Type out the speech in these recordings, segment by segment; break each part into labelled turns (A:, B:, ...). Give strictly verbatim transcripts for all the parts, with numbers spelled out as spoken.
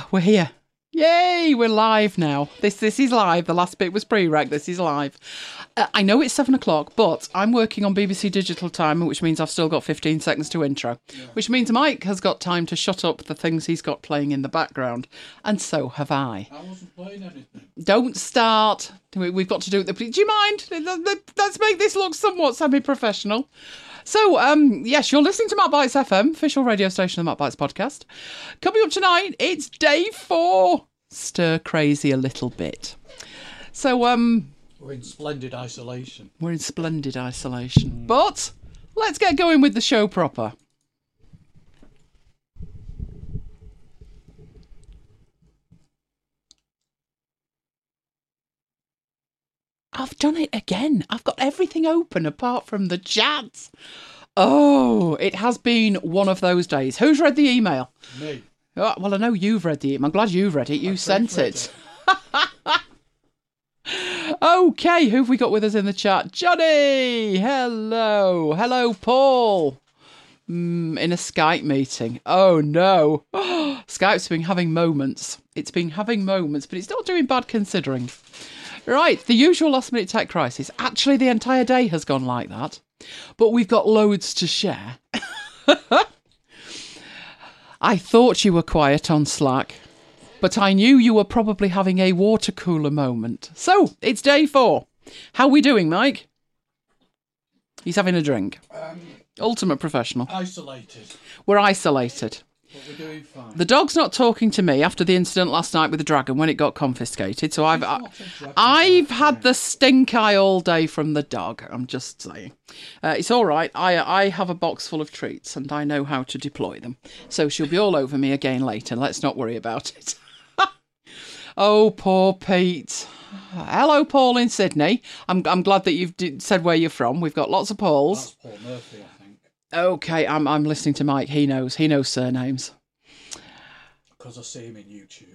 A: we're here. Yay, we're live now. This this is live. The last bit was pre-rec. This is live. Uh, I know it's seven o'clock, but I'm working on B B C Digital Time, which means I've still got fifteen seconds to intro, yeah. Which means Mike has got time to shut up the things he's got playing in the background, and so have I.
B: I wasn't playing anything.
A: Don't start. We've got to do it. Do you mind? Let's make this look somewhat semi-professional. So, um, yes, you're listening to Matt Bites F M, official radio station of the Matt Bites podcast. Coming up tonight, it's day four. Stir crazy a little bit. So, um...
B: We're in splendid isolation.
A: We're in splendid isolation. Mm. But let's get going with the show proper. I've done it again. I've got everything open apart from the chat. Oh, it has been one of those days. Who's read the email?
B: Me.
A: Oh, well, I know you've read the email. I'm glad you've read it. You I sent it. it. Okay, who have we got with us in the chat? Johnny! Hello. Hello, Paul. Mm, in a Skype meeting. Oh, no. Skype's been having moments. It's been having moments, but it's not doing bad considering. Right, the usual last-minute tech crisis. Actually, the entire day has gone like that. But we've got loads to share. I thought you were quiet on Slack, but I knew you were probably having a water cooler moment. So, it's day four. How are we doing, Mike? He's having a drink.
B: Um,
A: Ultimate professional.
B: Isolated.
A: We're isolated.
B: But we're doing fine.
A: The dog's not talking to me after the incident last night with the dragon when it got confiscated. So I've I, I've had the stink eye all day from the dog. I'm just saying. Uh, it's all right. I I have a box full of treats and I know how to deploy them. So she'll be all over me again later. Let's not worry about it. Oh, poor Pete. Hello, Paul in Sydney. I'm I'm glad that you've d- said where you're from. We've got lots of Pauls.
B: That's Paul Murphy, I think.
A: Okay, I'm I'm listening to Mike. He knows. He knows surnames.
B: Because I see him in YouTube.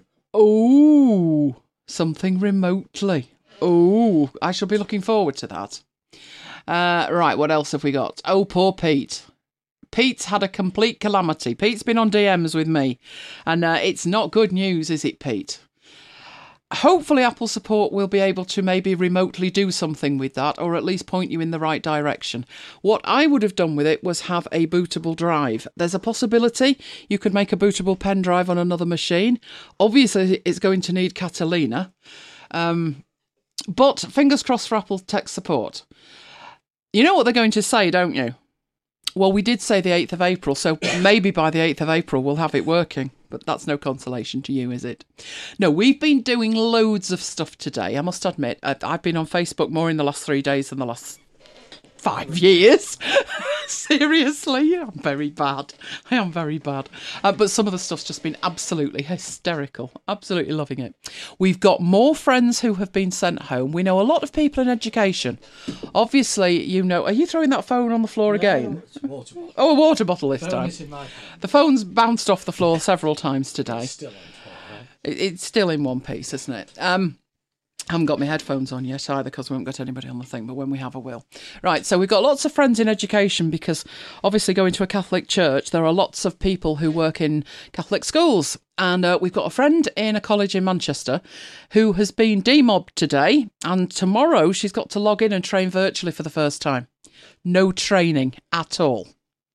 A: Oh, something remotely. Oh, I shall be looking forward to that. Uh, right, what else have we got? Oh, poor Pete. Pete's had a complete calamity. Pete's been on D Ms with me, and uh, it's not good news, is it, Pete? Hopefully Apple support will be able to maybe remotely do something with that, or at least point you in the right direction. What I would have done with it was have a bootable drive. There's a possibility you could make a bootable pen drive on another machine. Obviously, it's going to need Catalina. Um, but fingers crossed for Apple tech support. You know what they're going to say, don't you? Well, we did say the eighth of April, so maybe by the eighth of April we'll have it working. But that's no consolation to you, is it? No, we've been doing loads of stuff today. I must admit, I've been on Facebook more in the last three days than the last five years. Seriously, I'm very bad. I am very bad. Uh, but some of the stuff's just been absolutely hysterical. Absolutely loving it. We've got more friends who have been sent home. We know a lot of people in education. Obviously, you know... Are you throwing that phone on the floor
B: no,
A: again?
B: It's a water bottle.
A: Oh, a water bottle this
B: phone
A: time.
B: Is in my phone.
A: The phone's bounced off the floor several times today.
B: It's still on top, right?
A: it, It's still in one piece, isn't it? Um... I haven't got my headphones on yet either because we haven't got anybody on the thing, but when we have, I will. Right, so we've got lots of friends in education because obviously going to a Catholic church, there are lots of people who work in Catholic schools. And uh, we've got a friend in a college in Manchester who has been demobbed today, and tomorrow she's got to log in and train virtually for the first time. No training at all.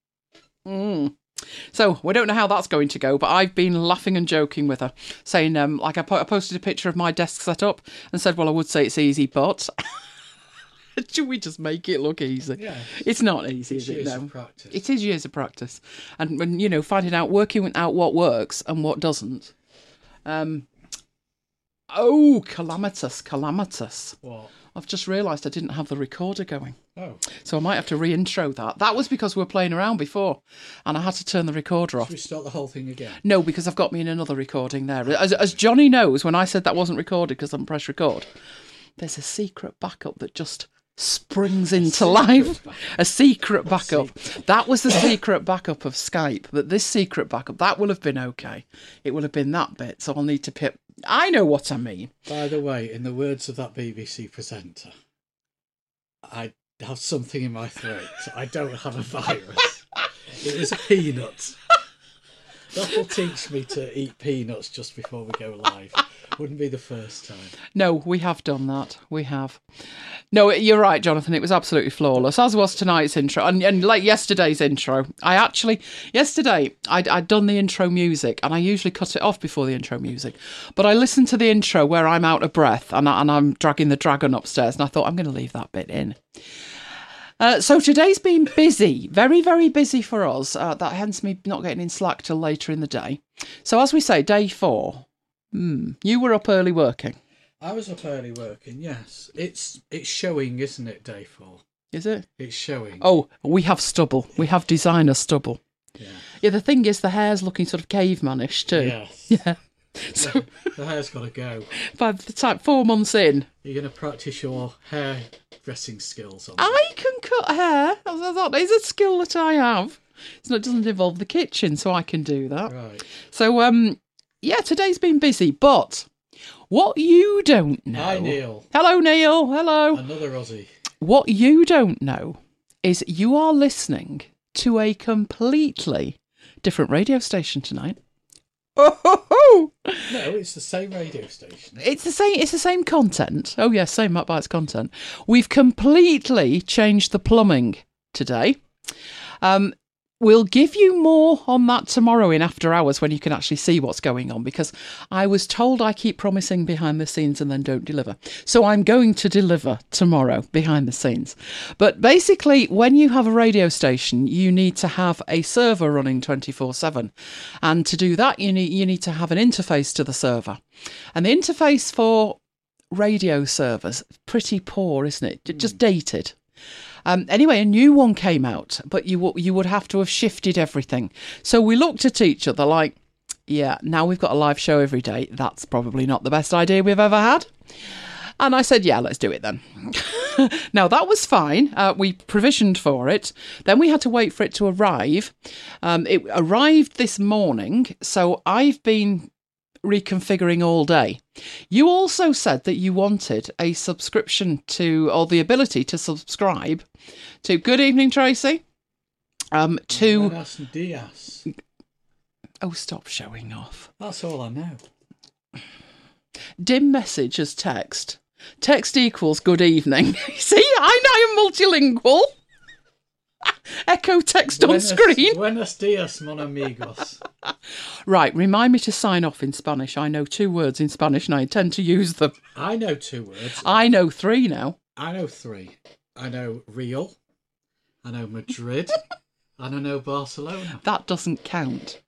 A: Mm. So we don't know how that's going to go, but I've been laughing and joking with her, saying, um, like I, po- I posted a picture of my desk set up and said, well, I would say it's easy, but should we just make it look easy?
B: Yeah,
A: it's not easy, is
B: it?
A: It? No,
B: practice.
A: It is years of practice, and when you know, finding out, working out what works and what doesn't. Um. Oh, calamitous, calamitous.
B: What?
A: I've just realised I didn't have the recorder going.
B: Oh.
A: So I might have to re-intro that. That was because we were playing around before and I had to turn the recorder off.
B: Should we start the whole thing again?
A: No, because I've got me in another recording there. As, as Johnny knows, when I said that wasn't recorded because I haven't pressed record, there's a secret backup that just springs into life. A secret backup. That was the secret backup of Skype. But this secret backup, that will have been okay. It will have been that bit. So I'll need to pip. I know what I mean.
B: By the way, in the words of that B B C presenter, I have something in my throat. I don't have a virus. It was a peanut. That'll teach me to eat peanuts just before we go live. Wouldn't be the first time.
A: No, we have done that. We have. No, you're right, Jonathan. It was absolutely flawless, as was tonight's intro. And, and like yesterday's intro, I actually, yesterday, I'd, I'd done the intro music, and I usually cut it off before the intro music. But I listened to the intro where I'm out of breath and, I, and I'm dragging the dragon upstairs, and I thought, I'm going to leave that bit in. Uh, so today's been busy, very, very busy for us. Uh, that hence me not getting in Slack till later in the day. So as we say, day four. Hmm. You were up early working.
B: I was up early working, yes. It's it's showing, isn't it, day four?
A: Is it?
B: It's showing.
A: Oh, we have stubble. We have designer stubble.
B: Yeah.
A: Yeah, the thing is the hair's looking sort of cavemanish too.
B: Yes.
A: Yeah. So
B: The, the hair's got to go.
A: by the time four months in,
B: You're going to practice your hair dressing skills on
A: I can cut hair. That is a skill that I have. So it doesn't involve the kitchen, so I can do that.
B: Right.
A: So, um, yeah, today's been busy, but what you don't know...
B: Hi, Neil.
A: Hello, Neil. Hello.
B: Another Aussie.
A: What you don't know is you are listening to a completely different radio station tonight. Oh, ho, ho.
B: No, it's the same radio station.
A: It's the same. It's the same content. Oh yes, same up by its content. We've completely changed the plumbing today. Um, we'll give you more on that tomorrow in After Hours when you can actually see what's going on, because I was told I keep promising behind the scenes and then don't deliver. So I'm going to deliver tomorrow behind the scenes. But basically, when you have a radio station, you need to have a server running twenty-four seven. And to do that, you need, you need to have an interface to the server. And the interface for radio servers, pretty poor, isn't it? Just dated. Um, anyway, a new one came out, but you w- you would have to have shifted everything. So we looked at each other like, yeah, now we've got a live show every day. That's probably not the best idea we've ever had. And I said, yeah, let's do it then. Now, that was fine. Uh, we provisioned for it. Then we had to wait for it to arrive. Um, it arrived this morning, so I've been reconfiguring all day. You also said that you wanted a subscription to, or the ability to subscribe to, good evening, Tracy, um, to...
B: Buenos dias.
A: Oh, stop showing off.
B: That's all I know.
A: Dim message as text. Text equals good evening. See, I know I'm multilingual. Echo text
B: Buenos,
A: on screen.
B: Buenos dias, mon amigos.
A: Right, remind me to sign off in Spanish. I know two words in Spanish and I intend to use them.
B: I know two words.
A: I know three now.
B: I know three. I know Real. I know Madrid. And I know Barcelona.
A: That doesn't count.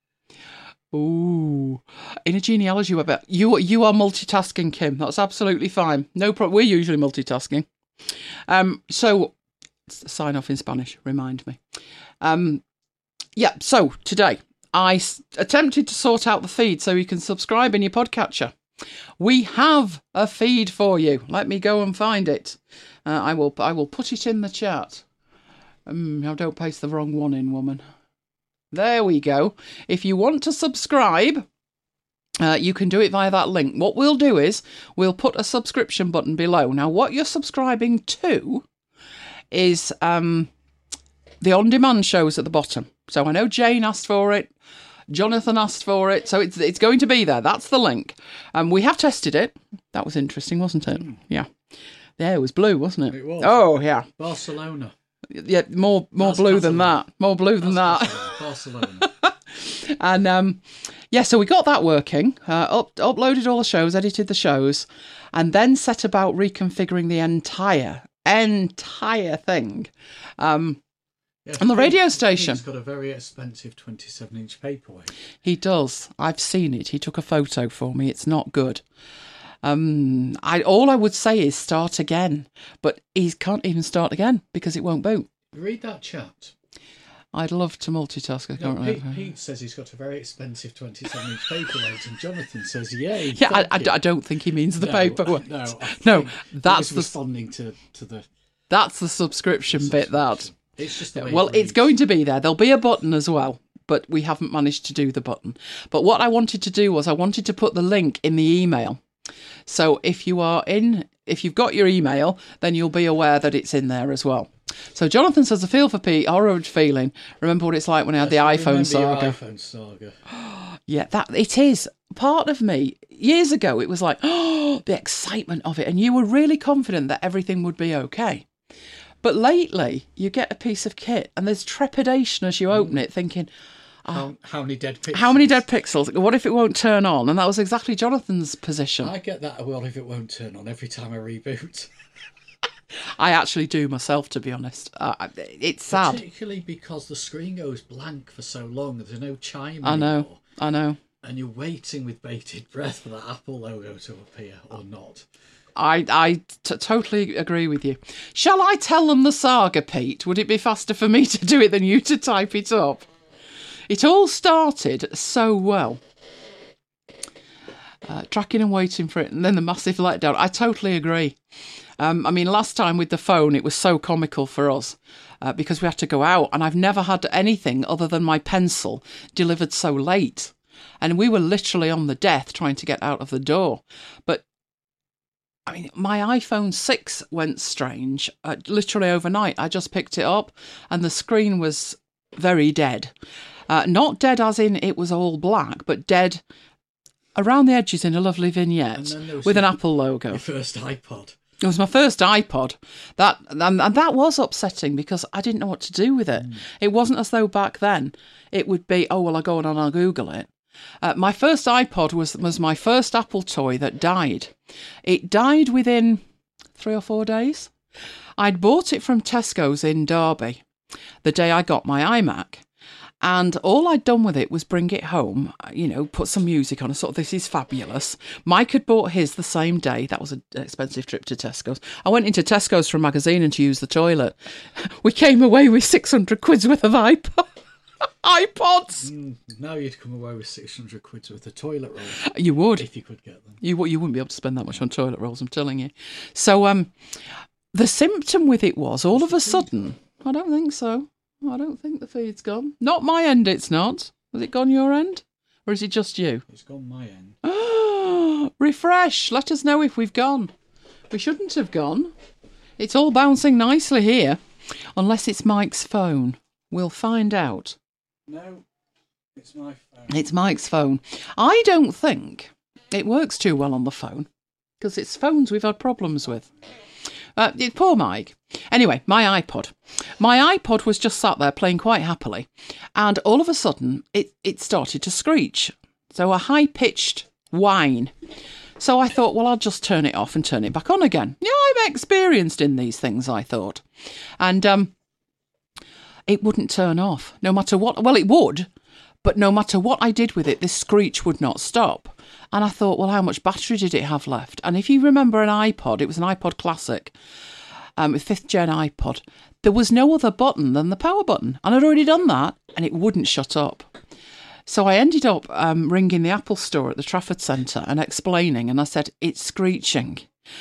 A: Ooh, in a genealogy web, you you are multitasking, Kim. That's absolutely fine. No problem. We're usually multitasking. Um, so sign off in Spanish. Remind me. Um, yeah. So today I s- attempted to sort out the feed so you can subscribe in your podcatcher. We have a feed for you. Let me go and find it. Uh, I will. I will put it in the chat. Um, now don't paste the wrong one in, woman. There we go. If you want to subscribe, uh, you can do it via that link. What we'll do is we'll put a subscription button below. Now, what you're subscribing to is um, the on-demand shows at the bottom. So I know Jane asked for it. Jonathan asked for it. So it's it's going to be there. That's the link. Um, we have tested it. That was interesting, wasn't it? Mm. Yeah. There, it was blue, wasn't it?
B: It was.
A: Oh, yeah.
B: Barcelona.
A: Yeah, more more
B: That's
A: blue than
B: Barcelona.
A: that. More blue than
B: That's
A: that.
B: Barcelona.
A: And um, yeah, so we got that working, uh, up, uploaded all the shows, edited the shows, and then set about reconfiguring the entire, entire thing. Um,
B: Yeah,
A: on the radio
B: Pete-
A: station.
B: He's got a very expensive twenty-seven inch paperweight.
A: He does. I've seen it. He took a photo for me. It's not good. Um, I all I would say is start again, but he can't even start again because it won't boot.
B: Read that chat.
A: I'd love to multitask. I
B: No,
A: can't
B: Pete,
A: remember.
B: Pete says he's got a very expensive twenty-seven inch paperweight, and Jonathan says, "Yay!"
A: Yeah, I,
B: thank
A: I,
B: you."
A: I don't think he means the
B: No,
A: paperwork.
B: No, I
A: No,
B: think
A: that's
B: he
A: the
B: was responding to to the.
A: that's the subscription bit. That.
B: It's just the way
A: Well,
B: it
A: it's
B: reads.
A: going to be there. There'll be a button as well, but we haven't managed to do the button. But what I wanted to do was I wanted to put the link in the email. So if you are in, if you've got your email, then you'll be aware that it's in there as well. So Jonathan says, I feel for Pete, horrid feeling. Remember what it's like when I had the
B: Yes,
A: iPhone
B: remember your
A: saga.
B: iPhone saga.
A: Yeah, that it is. Part of me, years ago, it was like, oh, the excitement of it. And you were really confident that everything would be okay. But lately, you get a piece of kit and there's trepidation as you open it, thinking, oh,
B: How, how many dead pixels?
A: how many dead pixels? What if it won't turn on? And that was exactly Jonathan's position.
B: I get that, well, if it won't turn on every time I reboot.
A: I actually do myself, to be honest. Uh, it's sad.
B: Particularly because the screen goes blank for so long. There's no chime
A: I know,
B: anymore.
A: I know.
B: And you're waiting with bated breath for that Apple logo to appear, or not.
A: I I t- totally agree with you. Shall I tell them the saga, Pete? Would it be faster for me to do it than you to type it up? It all started so well. Uh, tracking and waiting for it, and then the massive letdown. I totally agree. Um, I mean, last time with the phone, it was so comical for us uh, because we had to go out, and I've never had anything other than my pencil delivered so late. And we were literally on the death trying to get out of the door. But, I mean, my iPhone six went strange. Uh, literally overnight, I just picked it up, and the screen was very dead. Uh, not dead as in it was all black, but dead around the edges in a lovely vignette with an Apple logo.
B: Your first iPod.
A: It was my first iPod. That and, and that was upsetting because I didn't know what to do with it. Mm. It wasn't as though back then it would be, oh, well, I'll go on and I'll Google it. Uh, my first iPod was, was my first Apple toy that died. It died within three or four days. I'd bought it from Tesco's in Derby the day I got my iMac. And all I'd done with it was bring it home, you know, put some music on. I thought, this is fabulous. Mike had bought his the same day. That was an expensive trip to Tesco's. I went into Tesco's for a magazine and to use the toilet. We came away with six hundred quid's worth of iPod. iPods.
B: Mm, now you'd come away with six hundred quid's worth of toilet rolls.
A: You would.
B: If you could get them.
A: You, you wouldn't be able to spend that much on toilet rolls, I'm telling you. So um, the symptom with it was all of a sudden, I don't think so. I don't think the feed's gone. Not my end, it's not. Has it gone your end? Or is it just you?
B: It's gone my end.
A: Refresh. Let us know if we've gone. We shouldn't have gone. It's all bouncing nicely here. Unless it's Mike's phone. We'll find out.
B: No, it's my phone.
A: It's Mike's phone. I don't think it works too well on the phone. Because it's phones we've had problems with. Uh, poor Mike. Anyway, my iPod. My iPod was just sat there playing quite happily, and all of a sudden it, it started to screech. So a high-pitched whine. So I thought, well, I'll just turn it off and turn it back on again. Yeah, I'm experienced in these things, I thought. And um, it wouldn't turn off, no matter what. Well, it would, but no matter what I did with it, this screech would not stop. And I thought, well, how much battery did it have left? And if you remember an iPod, it was an iPod Classic, um, a fifth gen iPod. There was no other button than the power button. And I'd already done that, and it wouldn't shut up. So I ended up um, ringing the Apple store at the Trafford Centre and explaining, and I said, it's screeching.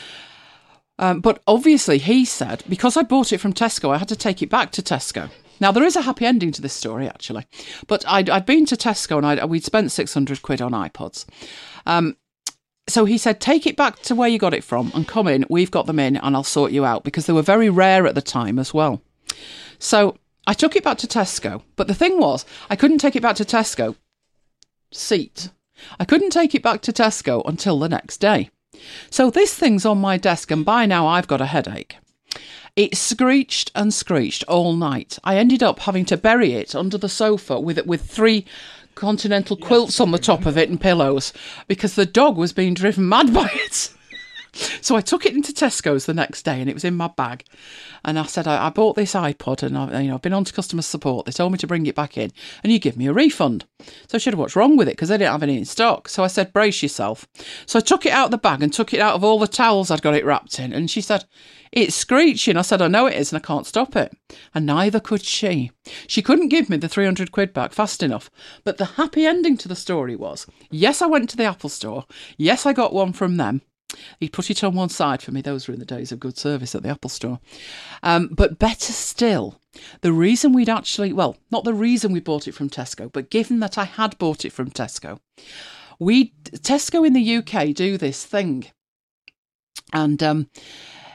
A: Um, but obviously he said, because I bought it from Tesco, I had to take it back to Tesco. Now, there is a happy ending to this story, actually. But I'd, I'd been to Tesco and I'd, we'd spent six hundred quid on iPods. Um, so he said, take it back to where you got it from and come in. We've got them in and I'll sort you out, because they were very rare at the time as well. So I took it back to Tesco. But the thing was, I couldn't take it back to Tesco. Seat. I couldn't take it back to Tesco until the next day. So this thing's on my desk, and by now I've got a headache. It screeched and screeched all night. I ended up having to bury it under the sofa with with three continental quilts on the top of it and pillows, because the dog was being driven mad by it. So I took it into Tesco's the next day, and it was in my bag. And I said, I, I bought this iPod, and I, you know, I've been on to customer support. They told me to bring it back in, and you give me a refund. So I should have, what's wrong with it? Because they didn't have any in stock. So I said, brace yourself. So I took it out of the bag and took it out of all the towels I'd got it wrapped in. And she said, it's screeching. I said, I know it is, and I can't stop it. And neither could she. She couldn't give me the three hundred quid back fast enough. But the happy ending to the story was, yes, I went to the Apple store. Yes, I got one from them. He put it on one side for me. Those were in the days of good service at the Apple store. Um, but better still, the reason we'd actually, well, not the reason we bought it from Tesco, but given that I had bought it from Tesco, we, Tesco in the U K do this thing. And um,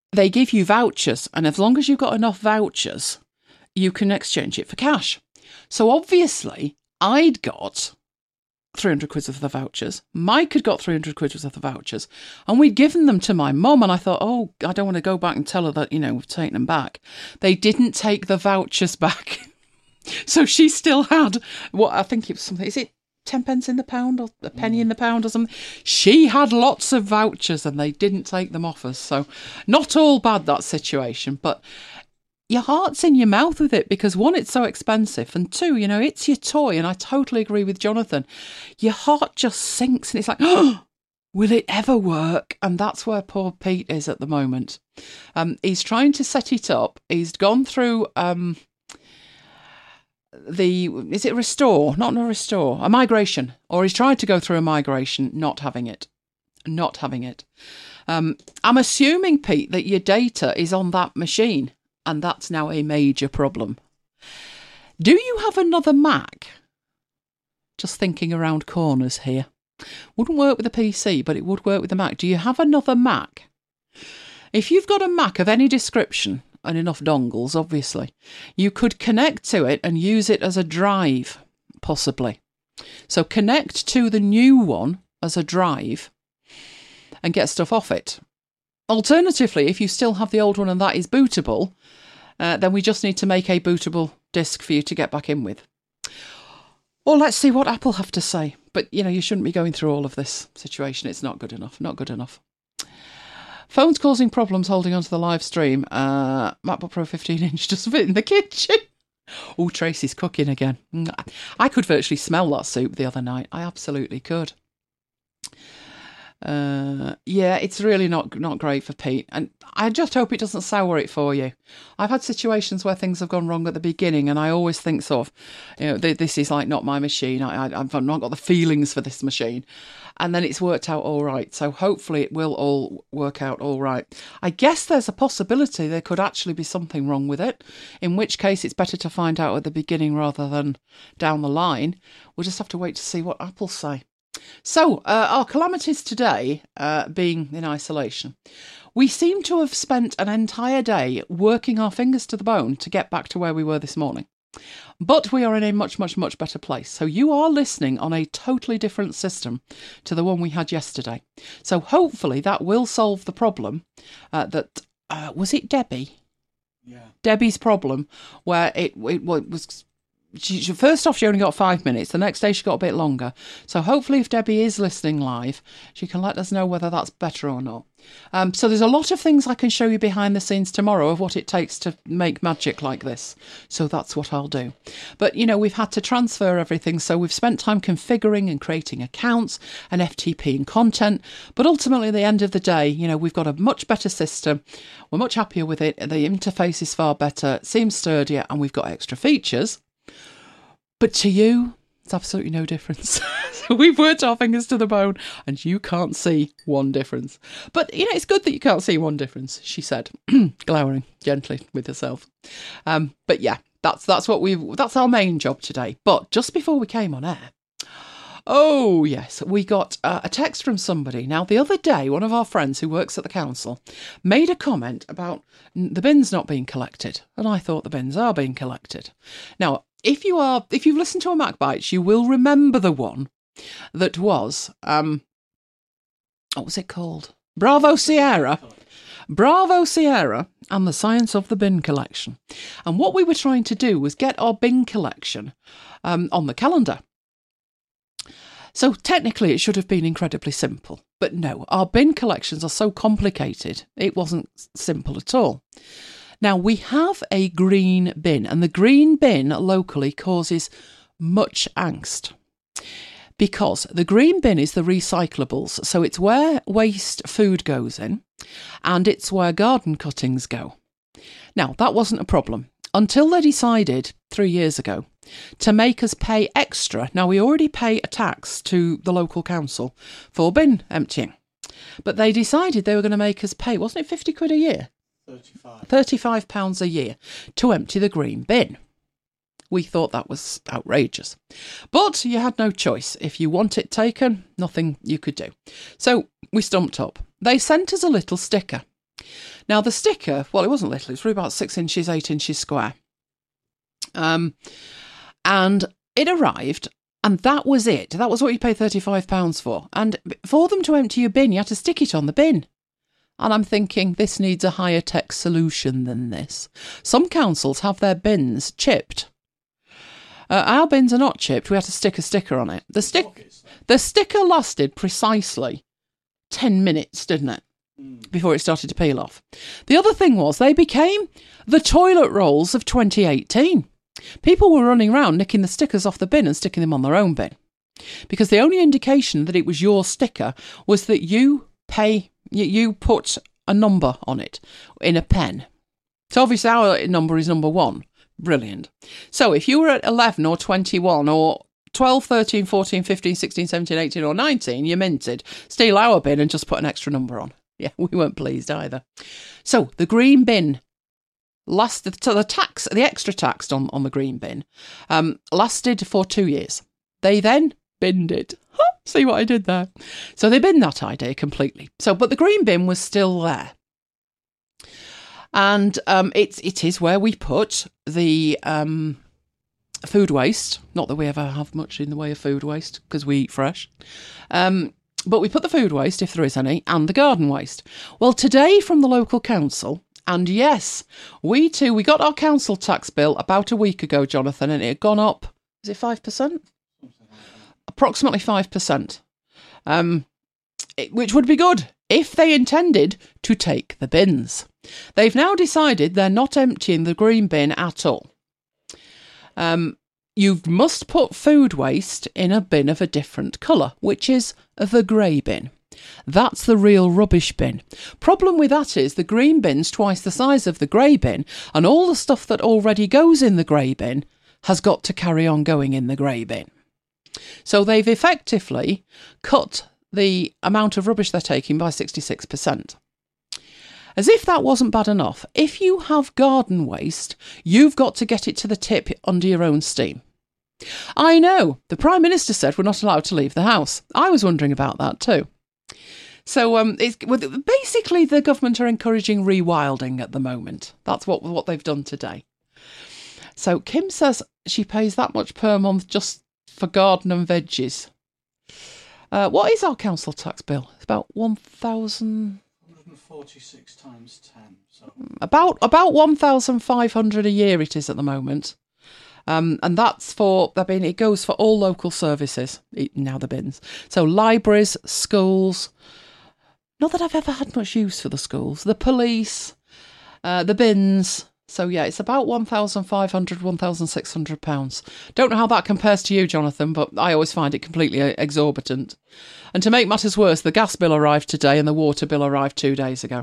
A: they give you vouchers, and as long as you've got enough vouchers, you can exchange it for cash. So obviously, I'd got three hundred quid worth of the vouchers. Mike had got three hundred quid worth of the vouchers, and we'd given them to my mum, and I thought, oh, I don't want to go back and tell her that, you know, we've taken them back. They didn't take the vouchers back. So she still had what I think it was something, is it ten pence in the pound or a penny in the pound or something? She had lots of vouchers and they didn't take them off us. So not all bad, that situation, but your heart's in your mouth with it because one, it's so expensive, and two, you know, it's your toy. And I totally agree with Jonathan. Your heart just sinks and it's like, oh, will it ever work? And that's where poor Pete is at the moment. Um, he's trying to set it up. He's gone through... Um, the is it restore not a restore a migration, or he's tried to go through a migration, not having it not having it um I'm assuming, Pete, that your data is on that machine, and that's now a major problem. Do you have another Mac? Just thinking around corners here. Wouldn't work with a P C, but it would work with a Mac. Do you have another Mac? If you've got a Mac of any description and enough dongles, obviously, you could connect to it and use it as a drive, possibly. So connect to the new one as a drive and get stuff off it. Alternatively, if you still have the old one and that is bootable, uh, then we just need to make a bootable disk for you to get back in with. Or let's see what Apple have to say. But, you know, you shouldn't be going through all of this situation. It's not good enough. Not good enough. Phone's causing problems holding onto the live stream. Uh, MacBook Pro fifteen inch doesn't fit in the kitchen. Oh, Tracy's cooking again. I could virtually smell that soup the other night. I absolutely could. Uh, yeah, it's really not not great for Pete. And I just hope it doesn't sour it for you. I've had situations where things have gone wrong at the beginning, and I always think sort of, you know, this is like not my machine. I, I, I've not got the feelings for this machine. And then it's worked out all right. So hopefully it will all work out all right. I guess there's a possibility there could actually be something wrong with it, in which case it's better to find out at the beginning rather than down the line. We'll just have to wait to see what Apple say. So, uh, our calamities today, uh, being in isolation, we seem to have spent an entire day working our fingers to the bone to get back to where we were this morning. But we are in a much, much, much better place. So you are listening on a totally different system to the one we had yesterday. So hopefully that will solve the problem uh, that, uh, was it Debbie?
B: Yeah.
A: Debbie's problem, where it, it was... She, she, first off, she only got five minutes. The next day, she got a bit longer. So hopefully, if Debbie is listening live, she can let us know whether that's better or not. Um, so there's a lot of things I can show you behind the scenes tomorrow of what it takes to make magic like this. So that's what I'll do. But, you know, we've had to transfer everything. So we've spent time configuring and creating accounts and F T P and content. But ultimately, at the end of the day, you know, we've got a much better system. We're much happier with it. The interface is far better, seems sturdier, and we've got extra features. But to you, it's absolutely no difference. So we've worked our fingers to the bone and you can't see one difference. But, you know, it's good that you can't see one difference, she said, glowering gently with herself. Um, but yeah, that's that's what we've, that's our main job today. But just before we came on air, oh yes, we got uh, a text from somebody. Now, the other day, one of our friends who works at the council made a comment about the bins not being collected. And I thought the bins are being collected. Now, If you are, if you've listened to a Mac Bites, you will remember the one that was, um, what was it called? Bravo Sierra. Bravo Sierra and the Science of the Bin Collection. And what we were trying to do was get our bin collection um, on the calendar. So technically it should have been incredibly simple. But no, our bin collections are so complicated, it wasn't simple at all. Now, we have a green bin, and the green bin locally causes much angst because the green bin is the recyclables. So it's where waste food goes in and it's where garden cuttings go. Now, that wasn't a problem until they decided three years ago to make us pay extra. Now, we already pay a tax to the local council for bin emptying, but they decided they were going to make us pay, wasn't it fifty quid a year?
B: thirty-five.
A: thirty-five pounds a year to empty the green bin. We thought that was outrageous. But you had no choice. If you want it taken, nothing you could do. So we stumped up. They sent us a little sticker. Now, the sticker, well, it wasn't little. It was probably about six inches, eight inches square. Um, and it arrived, and that was it. That was what you paid thirty-five pounds for. And for them to empty your bin, you had to stick it on the bin. And I'm thinking, this needs a higher tech solution than this. Some councils have their bins chipped. Uh, our bins are not chipped. We had to stick a sticker on it. The stick, the sticker lasted precisely ten minutes, didn't it? Mm. Before it started to peel off. The other thing was they became the toilet rolls of twenty eighteen. People were running around nicking the stickers off the bin and sticking them on their own bin. Because the only indication that it was your sticker was that you pay, you put a number on it in a pen. So obviously our number is number one. Brilliant. So if you were at eleven or twenty-one or twelve, thirteen, fourteen, fifteen, sixteen, seventeen, eighteen or nineteen, you minted, steal our bin and just put an extra number on. Yeah, we weren't pleased either. So the green bin lasted, so the tax, the extra tax on, on the green bin um, lasted for two years. They then binned it. See what I did there? So they binned that idea completely. So, but the green bin was still there. And um, it's it is where we put the um, food waste. Not that we ever have much in the way of food waste because we eat fresh. Um, but we put the food waste, if there is any, and the garden waste. Well, today from the local council, and yes, we too, we got our council tax bill about a week ago, Jonathan, and it had gone up, is it five percent? Approximately five percent, um, it, which would be good if they intended to take the bins. They've now decided they're not emptying the green bin at all. Um, you must put food waste in a bin of a different colour, which is the grey bin. That's the real rubbish bin. Problem with that is the green bin's twice the size of the grey bin, and all the stuff that already goes in the grey bin has got to carry on going in the grey bin. So they've effectively cut the amount of rubbish they're taking by sixty-six percent. As if that wasn't bad enough, if you have garden waste, you've got to get it to the tip under your own steam. I know, the Prime Minister said we're not allowed to leave the house. I was wondering about that too. So um, it's, basically the government are encouraging rewilding at the moment. That's what, what they've done today. So Kim says she pays that much per month just for garden and veggies. Uh, what is our council tax bill? It's about one thousand...
B: one hundred forty-six times ten. So.
A: About, about one thousand five hundred a year it is at the moment. Um, and that's for, I mean, it goes for all local services, now the bins. So libraries, schools, not that I've ever had much use for the schools, the police, uh, the bins. So yeah, it's about one thousand five hundred, one thousand six hundred pounds. Don't know how that compares to you, Jonathan, but I always find it completely exorbitant. And to make matters worse, the gas bill arrived today and the water bill arrived two days ago.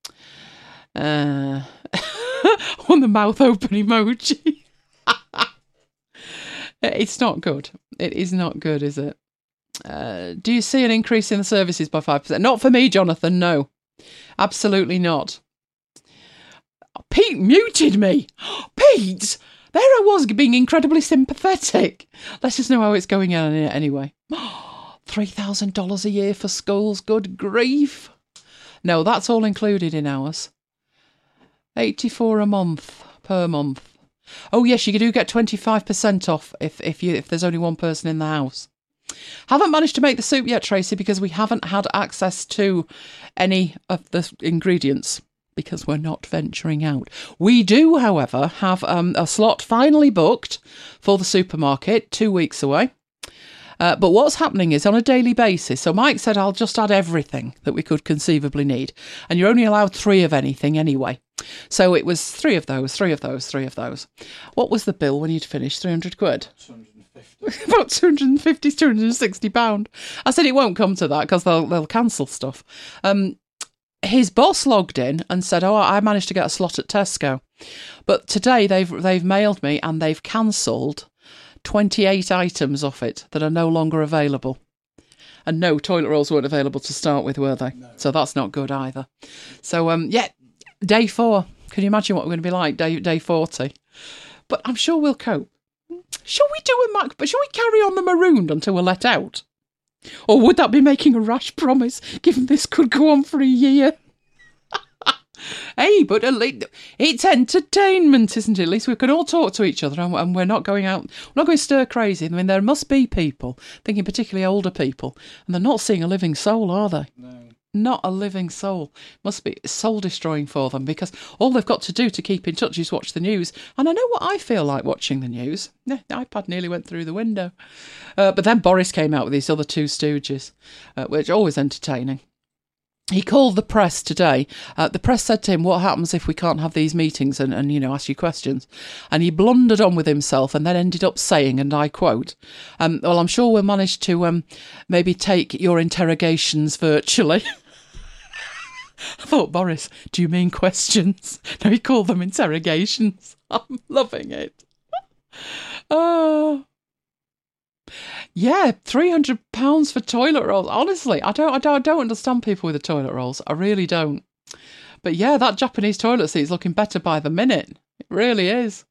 A: Uh, on the mouth open emoji. It's not good. It is not good, is it? Uh, do you see an increase in the services by five percent? Not for me, Jonathan, no. Absolutely not. Pete muted me. Pete! There I was being incredibly sympathetic. Let us know how it's going on anyway. three thousand dollars a year for schools, good grief. No, that's all included in ours. eighty-four a month, per month. Oh yes, you do get twenty-five percent off if, if, you, if there's only one person in the house. Haven't managed to make the soup yet, Tracy, because we haven't had access to any of the ingredients. Because we're not venturing out. We do, however, have um, a slot finally booked for the supermarket, two weeks away. Uh, but what's happening is on a daily basis. So Mike said, I'll just add everything that we could conceivably need. And you're only allowed three of anything anyway. So it was three of those, three of those, three of those. What was the bill when you'd finished? three hundred quid?
B: two hundred fifty.
A: About two hundred fifty, two hundred sixty pounds. I said it won't come to that because they'll, they'll cancel stuff. Um, His boss logged in and said, oh, I managed to get a slot at Tesco. But today they've they've mailed me and they've cancelled twenty-eight items off it that are no longer available. And no, toilet rolls weren't available to start with, were they? No. So that's not good either. So, um, yeah, day four. Can you imagine what we're going to be like, day day forty? But I'm sure we'll cope. Shall we do a Mac? But shall we carry on the marooned until we're let out? Or would that be making a rash promise, given this could go on for a year? Hey, but at least it's entertainment, isn't it? At least we can all talk to each other, and, and we're not going out, we're not going stir crazy. I mean, there must be people, thinking particularly older people, and they're not seeing a living soul, are they?
B: No.
A: Not a living soul. Must be soul destroying for them, because all they've got to do to keep in touch is watch the news. And I know what I feel like watching the news. Yeah, the iPad nearly went through the window. Uh, but then Boris came out with these other two stooges, uh, which are always entertaining. He called the press today. Uh, the press said to him, what happens if we can't have these meetings and, and, you know, ask you questions? And he blundered on with himself and then ended up saying, and I quote, um, well, I'm sure we'll manage to um, maybe take your interrogations virtually. I thought, Boris, do you mean questions? No, he called them interrogations. I'm loving it. Oh. Yeah, three hundred pounds for toilet rolls. Honestly, I don't, I don't, I don't understand people with the toilet rolls. I really don't. But yeah, that Japanese toilet seat is looking better by the minute. It really is.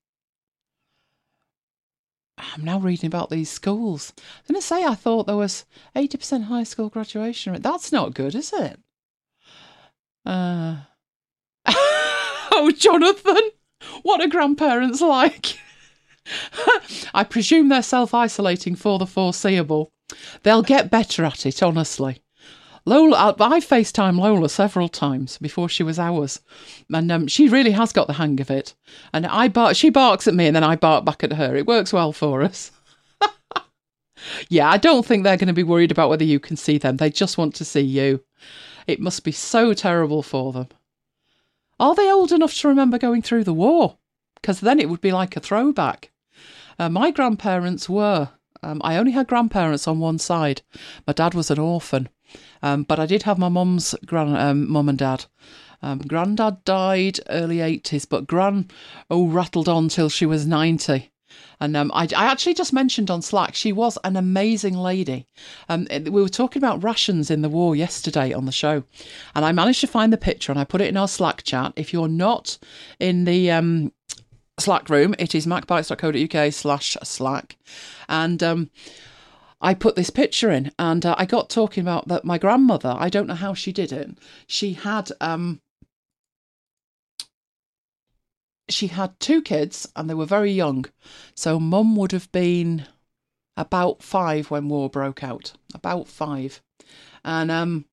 A: I'm now reading about these schools. I was going to say, I thought there was eighty percent high school graduation rate. That's not good, is it? Uh, oh, Jonathan, what are grandparents like? I presume they're self-isolating for the foreseeable. They'll get better at it, honestly. Lola, I FaceTime Lola several times before she was ours, and um, she really has got the hang of it. And I bark, she barks at me, and then I bark back at her. It works well for us. Yeah, I don't think they're going to be worried about whether you can see them. They just want to see you. It must be so terrible for them. Are they old enough to remember going through the war? Because then it would be like a throwback. Uh, my grandparents were. Um, I only had grandparents on one side. My dad was an orphan. Um, but I did have my mum's gran, um, mum and dad. Um, Grandad died early eighties, but Gran, oh, rattled on till she was ninety. And um, I, I actually just mentioned on Slack, she was an amazing lady. Um, we were talking about rations in the war yesterday on the show, and I managed to find the picture and I put it in our Slack chat. If you're not in the um, Slack room, it is macbites.co.uk slash Slack. And um, I put this picture in, and uh, I got talking about that my grandmother, I don't know how she did it. She had... Um, She had two kids and they were very young. So mum would have been about five when war broke out. About five. And um,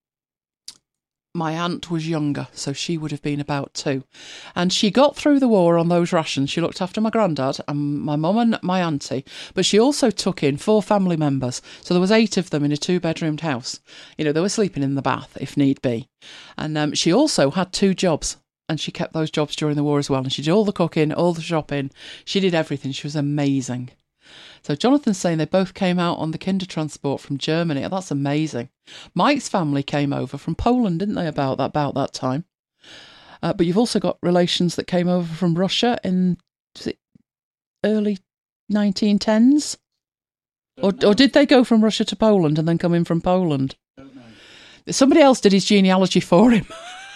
A: my aunt was younger, so she would have been about two. And she got through the war on those rations. She looked after my granddad and my mum and my auntie. But she also took in four family members. So there was eight of them in a two-bedroomed house. You know, they were sleeping in the bath if need be. And um, she also had two jobs. And she kept those jobs during the war as well. And she did all the cooking, all the shopping. She did everything. She was amazing. So Jonathan's saying they both came out on the Kindertransport from Germany. Oh, that's amazing. Mike's family came over from Poland, didn't they, about that, about that time? Uh, but you've also got relations that came over from Russia in was it early nineteen tens? Or, or did they go from Russia to Poland and then come in from Poland?
B: Don't know.
A: Somebody else did his genealogy for him.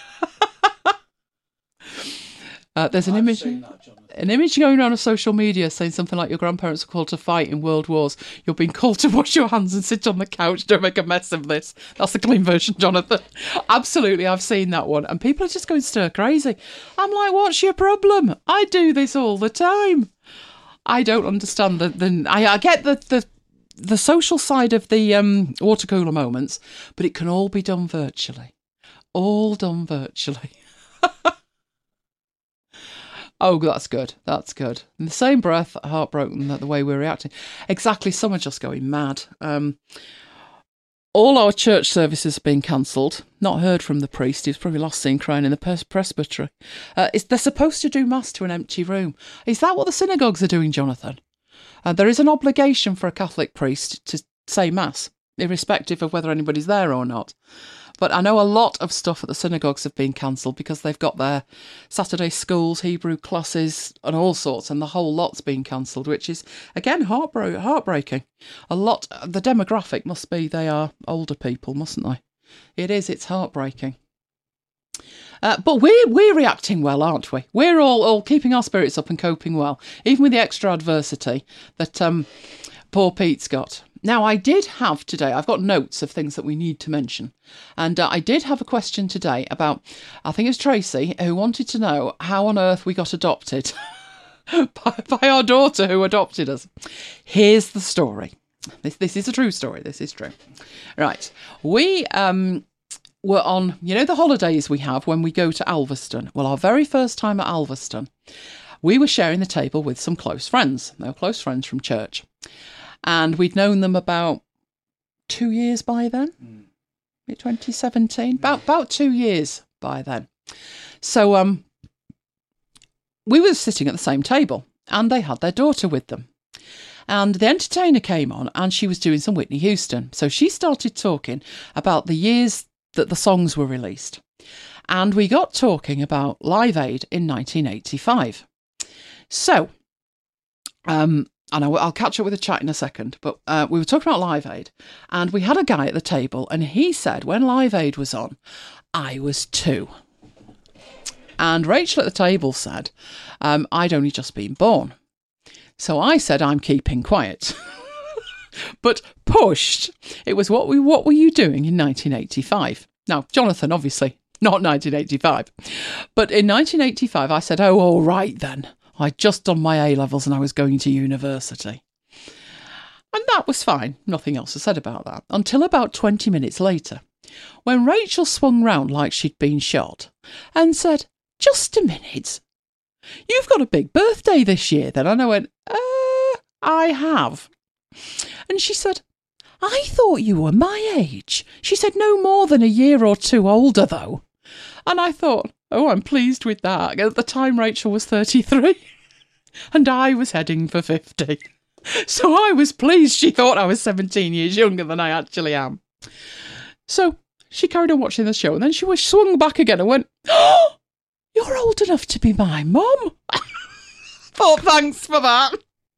A: Uh, there's an
B: I've
A: image,
B: seen that, Jonathan.
A: an image going around on social media saying something like your grandparents were called to fight in world wars. You're being called to wash your hands and sit on the couch. Don't make a mess of this. That's the clean version, Jonathan. Absolutely, I've seen that one. And people are just going stir crazy. I'm like, what's your problem? I do this all the time. I don't understand the... the I, I get the, the the social side of the um, water cooler moments, but it can all be done virtually. All done virtually. Oh, that's good. That's good. In the same breath, heartbroken at the way we're reacting. Exactly. Some are just going mad. Um, all our church services have been cancelled. Not heard from the priest. He was probably last seen crying in the pres- presbytery. Uh, it's, they're supposed to do mass to an empty room. Is that what the synagogues are doing, Jonathan? Uh, there is an obligation for a Catholic priest to say mass, irrespective of whether anybody's there or not. But I know a lot of stuff at the synagogues have been cancelled because they've got their Saturday schools, Hebrew classes and all sorts, and the whole lot's been cancelled, which is, again, heartbro- heartbreaking. A lot, the demographic must be they are older people, mustn't they? It is, it's heartbreaking. Uh, but we're, we're reacting well, aren't we? We're all, all keeping our spirits up and coping well, even with the extra adversity that um, poor Pete's got. now, I did have today, I've got notes of things that we need to mention. And uh, I did have a question today about, I think it's Tracy, who wanted to know how on earth we got adopted by, by our daughter who adopted us. Here's the story. This this is a true story. This is true. Right. We um were on, you know, the holidays we have when we go to Alveston. Well, our very first time at Alveston, we were sharing the table with some close friends. They were close friends from church. And we'd known them about two years by then. Mm. twenty seventeen. About about two years by then. So um we were sitting at the same table and they had their daughter with them. And the entertainer came on and she was doing some Whitney Houston. So she started talking about the years that the songs were released. And we got talking about Live Aid in nineteen eighty-five. So, um, and I, I'll catch up with the chat in a second, but uh, we were talking about Live Aid and we had a guy at the table and he said when Live Aid was on, I was two. And Rachel at the table said, um, I'd only just been born. So I said, I'm keeping quiet. But pushed. It was, what, we, what were you doing in nineteen eighty-five? Now, Jonathan, obviously, not nineteen eighty-five. But in nineteen eighty-five, I said, oh, all right then. I'd just done my A-levels and I was going to university. And that was fine. Nothing else was said about that. Until about twenty minutes later, when Rachel swung round like she'd been shot and said, just a minute. You've got a big birthday this year then. And I went, uh, I have. And she said, I thought you were my age. She said, no more than a year or two older, though. And I thought, oh, I'm pleased with that. At the time, Rachel was thirty-three and I was heading for fifty. So I was pleased she thought I was seventeen years younger than I actually am. So she carried on watching the show and then she was swung back again and went, oh, you're old enough to be my mum. Thought, thanks for that.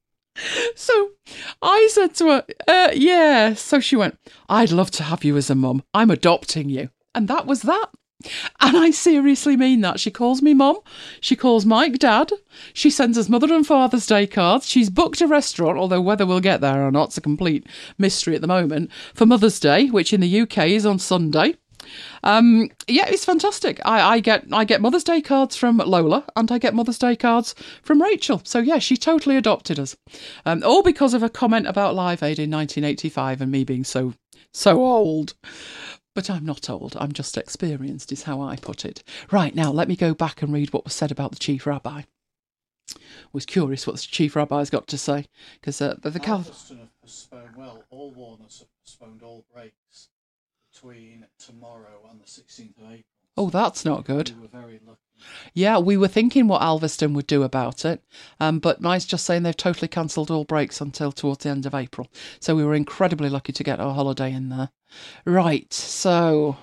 A: So I said to her, uh, yeah. So she went, I'd love to have you as a mum. I'm adopting you. And that was that. And I seriously mean that. She calls me mum. She calls Mike dad. She sends us Mother and Father's Day cards. She's booked a restaurant, although whether we'll get there or not, it's a complete mystery at the moment, for Mother's Day, which in the U K is on Sunday. Um, yeah, it's fantastic. I, I get I get Mother's Day cards from Lola and I get Mother's Day cards from Rachel. So yeah, she totally adopted us. Um, all because of a comment about Live Aid in nineteen eighty-five and me being so, so old. But I'm not old. I'm just experienced is how I put it. Right, now let me go back and read what was said about the Chief Rabbi. I was curious what the Chief Rabbi's got to say. Because uh, the... the
B: Alveston have postponed, well, all Warners have postponed all breaks between tomorrow and the sixteenth of April.
A: Oh, that's not good.
B: We were very lucky.
A: Yeah, we were thinking what Alveston would do about it, um, but Mike's just saying they've totally cancelled all breaks until towards the end of April. So we were incredibly lucky to get our holiday in there. Right, so...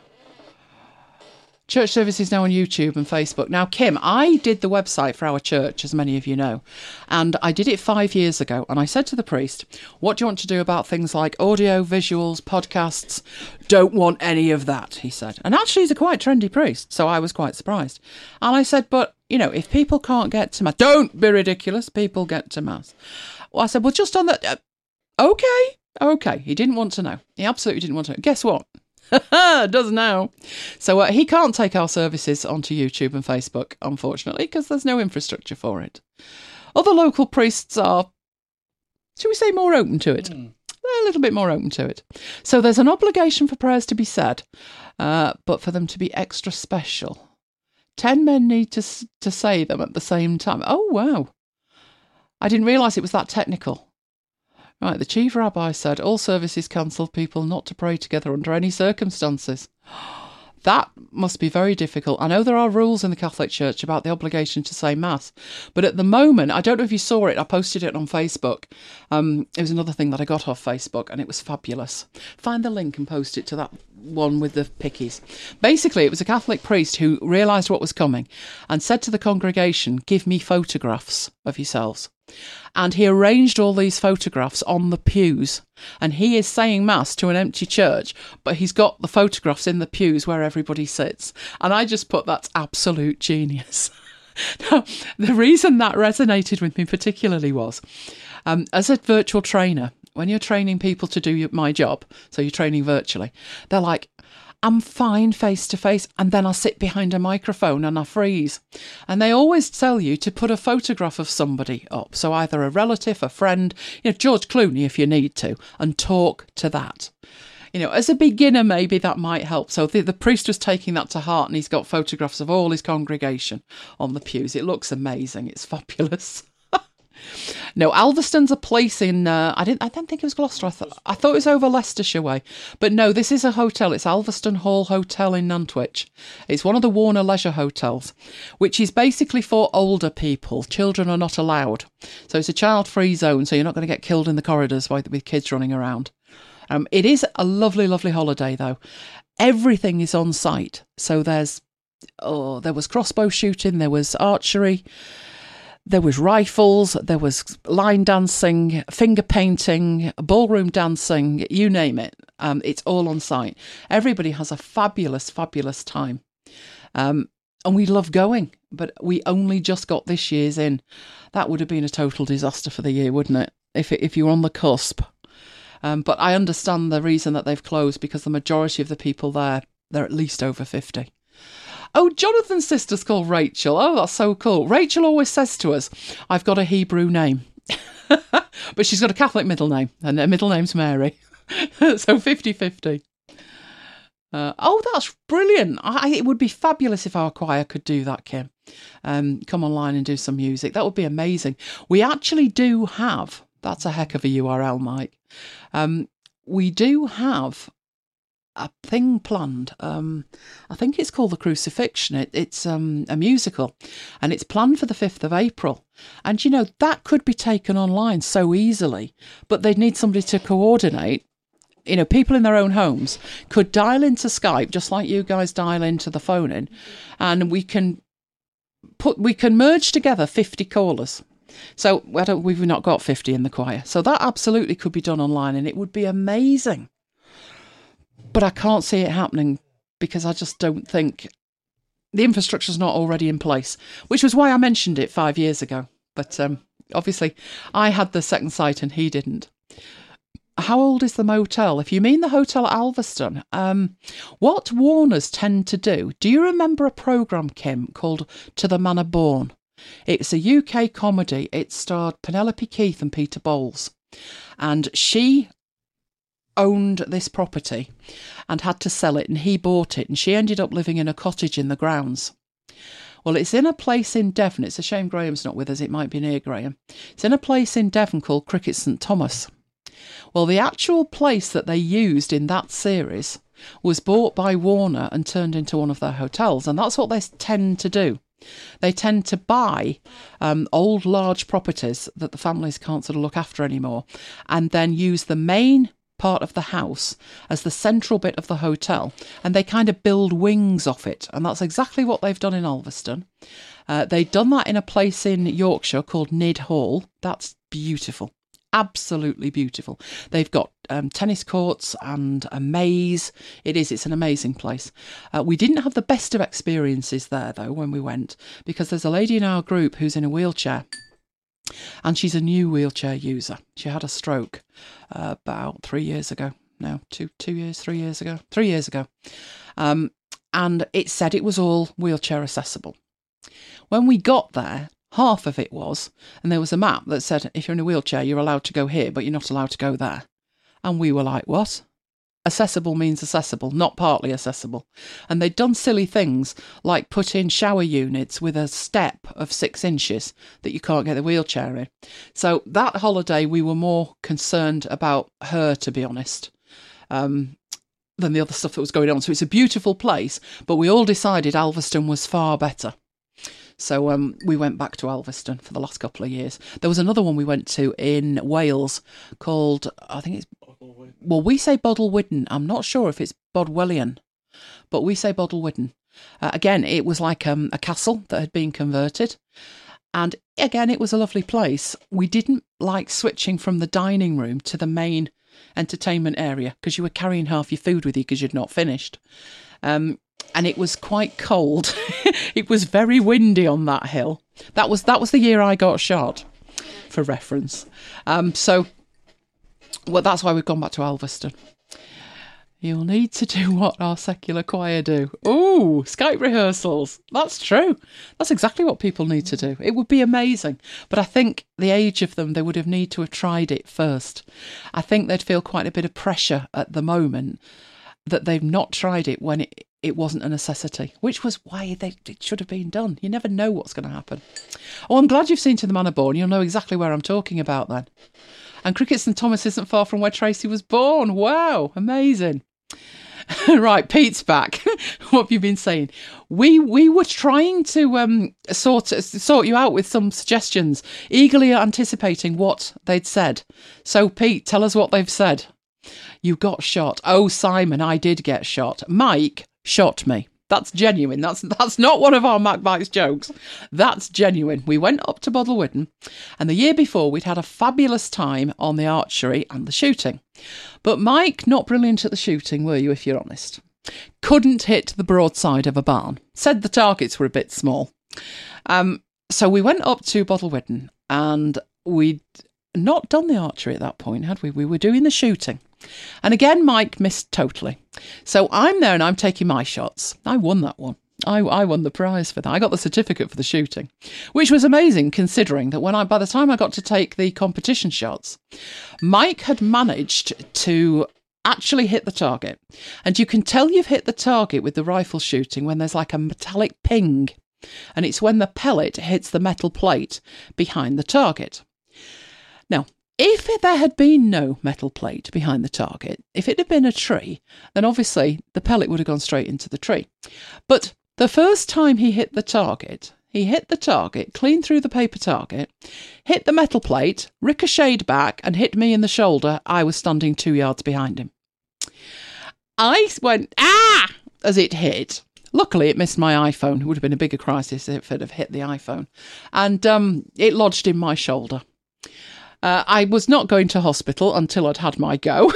A: Church services now on YouTube and Facebook. Now, Kim, I did the website for our church, as many of you know, and I did it five years ago. And I said to the priest, what do you want to do about things like audio, visuals, podcasts? Don't want any of that, he said. And actually, he's a quite trendy priest, so I was quite surprised. And I said, but, you know, if people can't get to Mass, don't be ridiculous, people get to Mass. Well, I said, well, just on the... Uh, okay, okay. He didn't want to know. He absolutely didn't want to know. Guess what? Does now. So uh, he can't take our services onto YouTube and Facebook, unfortunately, because there's no infrastructure for it. Other local priests are, should we say, more open to it? Mm. They're a little bit more open to it. So there's an obligation for prayers to be said, uh, but for them to be extra special. Ten men need to to say them at the same time. Oh, wow. I didn't realise it was that technical. Right, the Chief Rabbi said, all services cancelled, people not to pray together under any circumstances. That must be very difficult. I know there are rules in the Catholic Church about the obligation to say Mass, but at the moment, I don't know if you saw it, I posted it on Facebook. Um, it was another thing that I got off Facebook, and it was fabulous. Find the link and post it to that one with the pickies. Basically, it was a Catholic priest who realised what was coming and said to the congregation, give me photographs of yourselves. And he arranged all these photographs on the pews. And he is saying Mass to an empty church, but he's got the photographs in the pews where everybody sits. And I just put, that's absolute genius. Now, the reason that resonated with me particularly was, um, as a virtual trainer, when you're training people to do your, my job, so you're training virtually, they're like, I'm fine face to face, and then I sit behind a microphone and I freeze. And they always tell you to put a photograph of somebody up, so either a relative, a friend, you know, George Clooney if you need to, and talk to that. You know, as a beginner, maybe that might help. So the, the priest was taking that to heart, and he's got photographs of all his congregation on the pews. It looks amazing. It's fabulous. No, Alveston's a place in, uh, I didn't, I don't think it was Gloucester. I, th- I thought it was over Leicestershire way. But no, this is a hotel. It's Alveston Hall Hotel in Nantwich. It's one of the Warner Leisure hotels, which is basically for older people. Children are not allowed. So it's a child-free zone, so you're not going to get killed in the corridors by, with kids running around. Um, it is a lovely, lovely holiday, though. Everything is on site. So there's, oh, there was crossbow shooting, there was archery, there was rifles, there was line dancing, finger painting, ballroom dancing, you name it. Um, it's all on site. Everybody has a fabulous, fabulous time. Um, and we love going, but we only just got this year's in. That would have been a total disaster for the year, wouldn't it? If it, if you were on the cusp. Um, but I understand the reason that they've closed, because the majority of the people there, they're at least over fifty. Oh, Jonathan's sister's called Rachel. Oh, that's so cool. Rachel always says to us, I've got a Hebrew name. But she's got a Catholic middle name, and her middle name's Mary. So fifty-fifty. Uh, oh, that's brilliant. I, it would be fabulous if our choir could do that, Kim. Um, come online and do some music. That would be amazing. We actually do have, that's a heck of a U R L, Mike. Um, we do have a thing planned. Um, I think it's called The Crucifixion. It, it's um, a musical, and it's planned for the fifth of April. And, you know, that could be taken online so easily, but they'd need somebody to coordinate. You know, people in their own homes could dial into Skype, just like you guys dial into the phone in, and we can put, we can merge together fifty callers. So I don't, we've not got fifty in the choir. So that absolutely could be done online, and it would be amazing. But I can't see it happening because I just don't think the infrastructure's not already in place, which was why I mentioned it five years ago. But um, obviously I had the second sight and he didn't. How old is the motel? If you mean the hotel at Alveston, um, what Warners tend to do, do you remember a programme, Kim, called To the Manor Born? It's a U K comedy. It starred Penelope Keith and Peter Bowles. And she owned this property and had to sell it, and he bought it, and she ended up living in a cottage in the grounds. Well, it's in a place in Devon. It's a shame Graham's not with us. It might be near Graham. It's in a place in Devon called Cricket St Thomas. Well, the actual place that they used in that series was bought by Warner and turned into one of their hotels, and that's what they tend to do. They tend to buy um, old, large properties that the families can't sort of look after anymore, and then use the main part of the house as the central bit of the hotel, and they kind of build wings off it, and that's exactly what they've done in Alveston. Uh, they've done that in a place in Yorkshire called Nid Hall. That's beautiful, absolutely beautiful. They've got um, tennis courts and a maze. It is, it's an amazing place. Uh, we didn't have the best of experiences there though when we went, because there's a lady in our group who's in a wheelchair. And she's a new wheelchair user. She had a stroke uh, about three years ago. No, two two years, three years ago. Three years ago. Um, and it said it was all wheelchair accessible. When we got there, half of it was, and there was a map that said, if you're in a wheelchair, you're allowed to go here, but you're not allowed to go there. And we were like, what? Accessible means accessible, not partly accessible. And they'd done silly things like put in shower units with a step of six inches that you can't get the wheelchair in. So that holiday, we were more concerned about her, to be honest, um, than the other stuff that was going on. So it's a beautiful place, but we all decided Alveston was far better. So um, we went back to Alveston for the last couple of years. There was another one we went to in Wales called, I think it's, well, we say Bodlewydden. I'm not sure if it's Bodwellian, but we say Bodlewydden. Uh, again, it was like um, a castle that had been converted. And again, it was a lovely place. We didn't like switching from the dining room to the main entertainment area because you were carrying half your food with you because you'd not finished. Um, and it was quite cold. It was very windy on that hill. That was that was the year I got shot, for reference. Um, so Well, that's why we've gone back to Alveston. You'll need to do what our secular choir do. Ooh, Skype rehearsals. That's true. That's exactly what people need to do. It would be amazing. But I think the age of them, they would have need to have tried it first. I think they'd feel quite a bit of pressure at the moment that they've not tried it when it, it wasn't a necessity, which was why they, it should have been done. You never know what's going to happen. Oh, I'm glad you've seen To the Manor Born. You'll know exactly where I'm talking about then. And Cricket St Thomas isn't far from where Tracy was born. Wow, amazing. Right, Pete's back. What have you been saying? We we were trying to um sort sort you out with some suggestions, eagerly anticipating what they'd said. So, Pete, tell us what they've said. You got shot. Oh, Simon, I did get shot. Mike shot me. That's genuine. That's that's not one of our MacBites jokes. That's genuine. We went up to Bodelwyddan, and the year before we'd had a fabulous time on the archery and the shooting. But Mike, not brilliant at the shooting, were you, if you're honest? Couldn't hit the broadside of a barn. Said the targets were a bit small. Um, so we went up to Bodelwyddan, and we'd not done the archery at that point, had we? We were doing the shooting. And again, Mike missed totally. So I'm there and I'm taking my shots. I won that one. I, I won the prize for that. I got the certificate for the shooting, which was amazing considering that when I, by the time I got to take the competition shots, Mike had managed to actually hit the target. And you can tell you've hit the target with the rifle shooting when there's like a metallic ping. And it's when the pellet hits the metal plate behind the target. Now, if there had been no metal plate behind the target, if it had been a tree, then obviously the pellet would have gone straight into the tree. But the first time he hit the target, he hit the target, clean through the paper target, hit the metal plate, ricocheted back and hit me in the shoulder. I was standing two yards behind him. I went, ah, as it hit. Luckily, it missed my iPhone. It would have been a bigger crisis if it had hit the iPhone. And um, it lodged in my shoulder. Uh, I was not going to hospital until I'd had my go.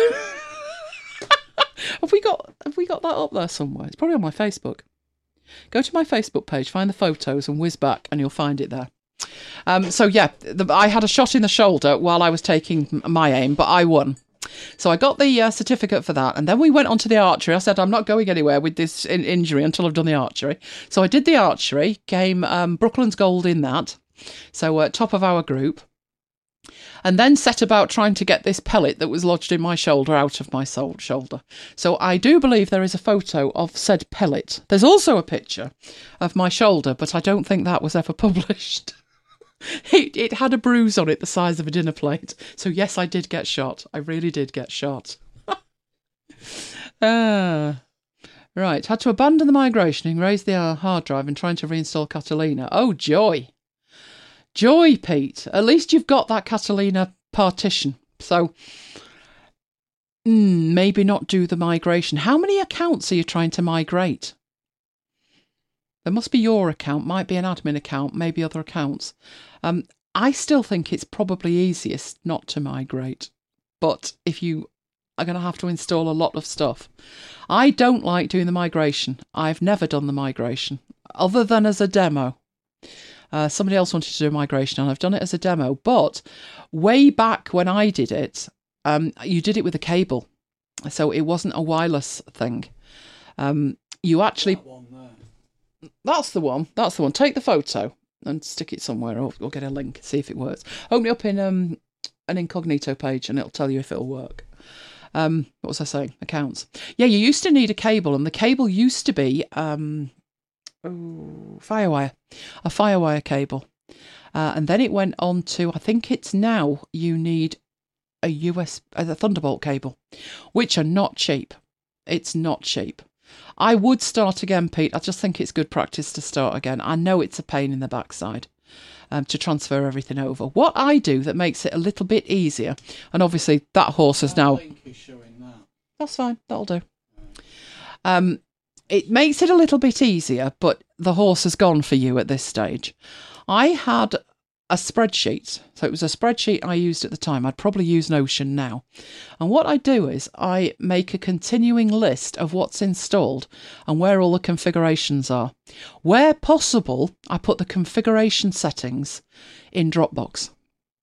A: have we got Have we got that up there somewhere? It's probably on my Facebook. Go to my Facebook page, find the photos, and whiz back, and you'll find it there. Um, so yeah, the, I had a shot in the shoulder while I was taking my aim, but I won. So I got the uh, certificate for that, and then we went on to the archery. I said I'm not going anywhere with this in- injury until I've done the archery. So I did the archery, came um, Brooklands Gold in that, so uh, top of our group. And then set about trying to get this pellet that was lodged in my shoulder out of my soul shoulder. So I do believe there is a photo of said pellet. There's also a picture of my shoulder, but I don't think that was ever published. it, it had a bruise on it the size of a dinner plate. So yes, I did get shot. I really did get shot. ah, right, had to abandon the migration and raise the hard drive and trying to reinstall Catalina. Oh, joy. Joy, Pete. At least you've got that Catalina partition. So, mm, maybe not do the migration. How many accounts are you trying to migrate? There must be your account, might be an admin account, maybe other accounts. Um, I still think it's probably easiest not to migrate. But if you are going to have to install a lot of stuff. I don't like doing the migration. I've never done the migration, other than as a demo. Uh, somebody else wanted to do a migration and I've done it as a demo. But way back when I did it, um, you did it with a cable. So it wasn't a wireless thing. Um, you actually...
B: That one there.
A: That's the one. That's the one. Take the photo and stick it somewhere or, or get a link, see if it works. Open it up in um, an incognito page and it'll tell you if it'll work. Um, what was I saying? Accounts. Yeah, you used to need a cable and the cable used to be... Um, Oh, Firewire, a Firewire cable. Uh, and then it went on to, I think it's now, you need a U S, a Thunderbolt cable, which are not cheap. It's not cheap. I would start again, Pete. I just think it's good practice to start again. I know it's a pain in the backside um, to transfer everything over. What I do that makes it a little bit easier, and obviously that horse is now...
B: link is showing that.
A: That's fine, that'll do. Um, It makes it a little bit easier, but the horse has gone for you at this stage. I had a spreadsheet. So it was a spreadsheet I used at the time. I'd probably use Notion now. And what I do is I make a continuing list of what's installed and where all the configurations are. Where possible, I put the configuration settings in Dropbox.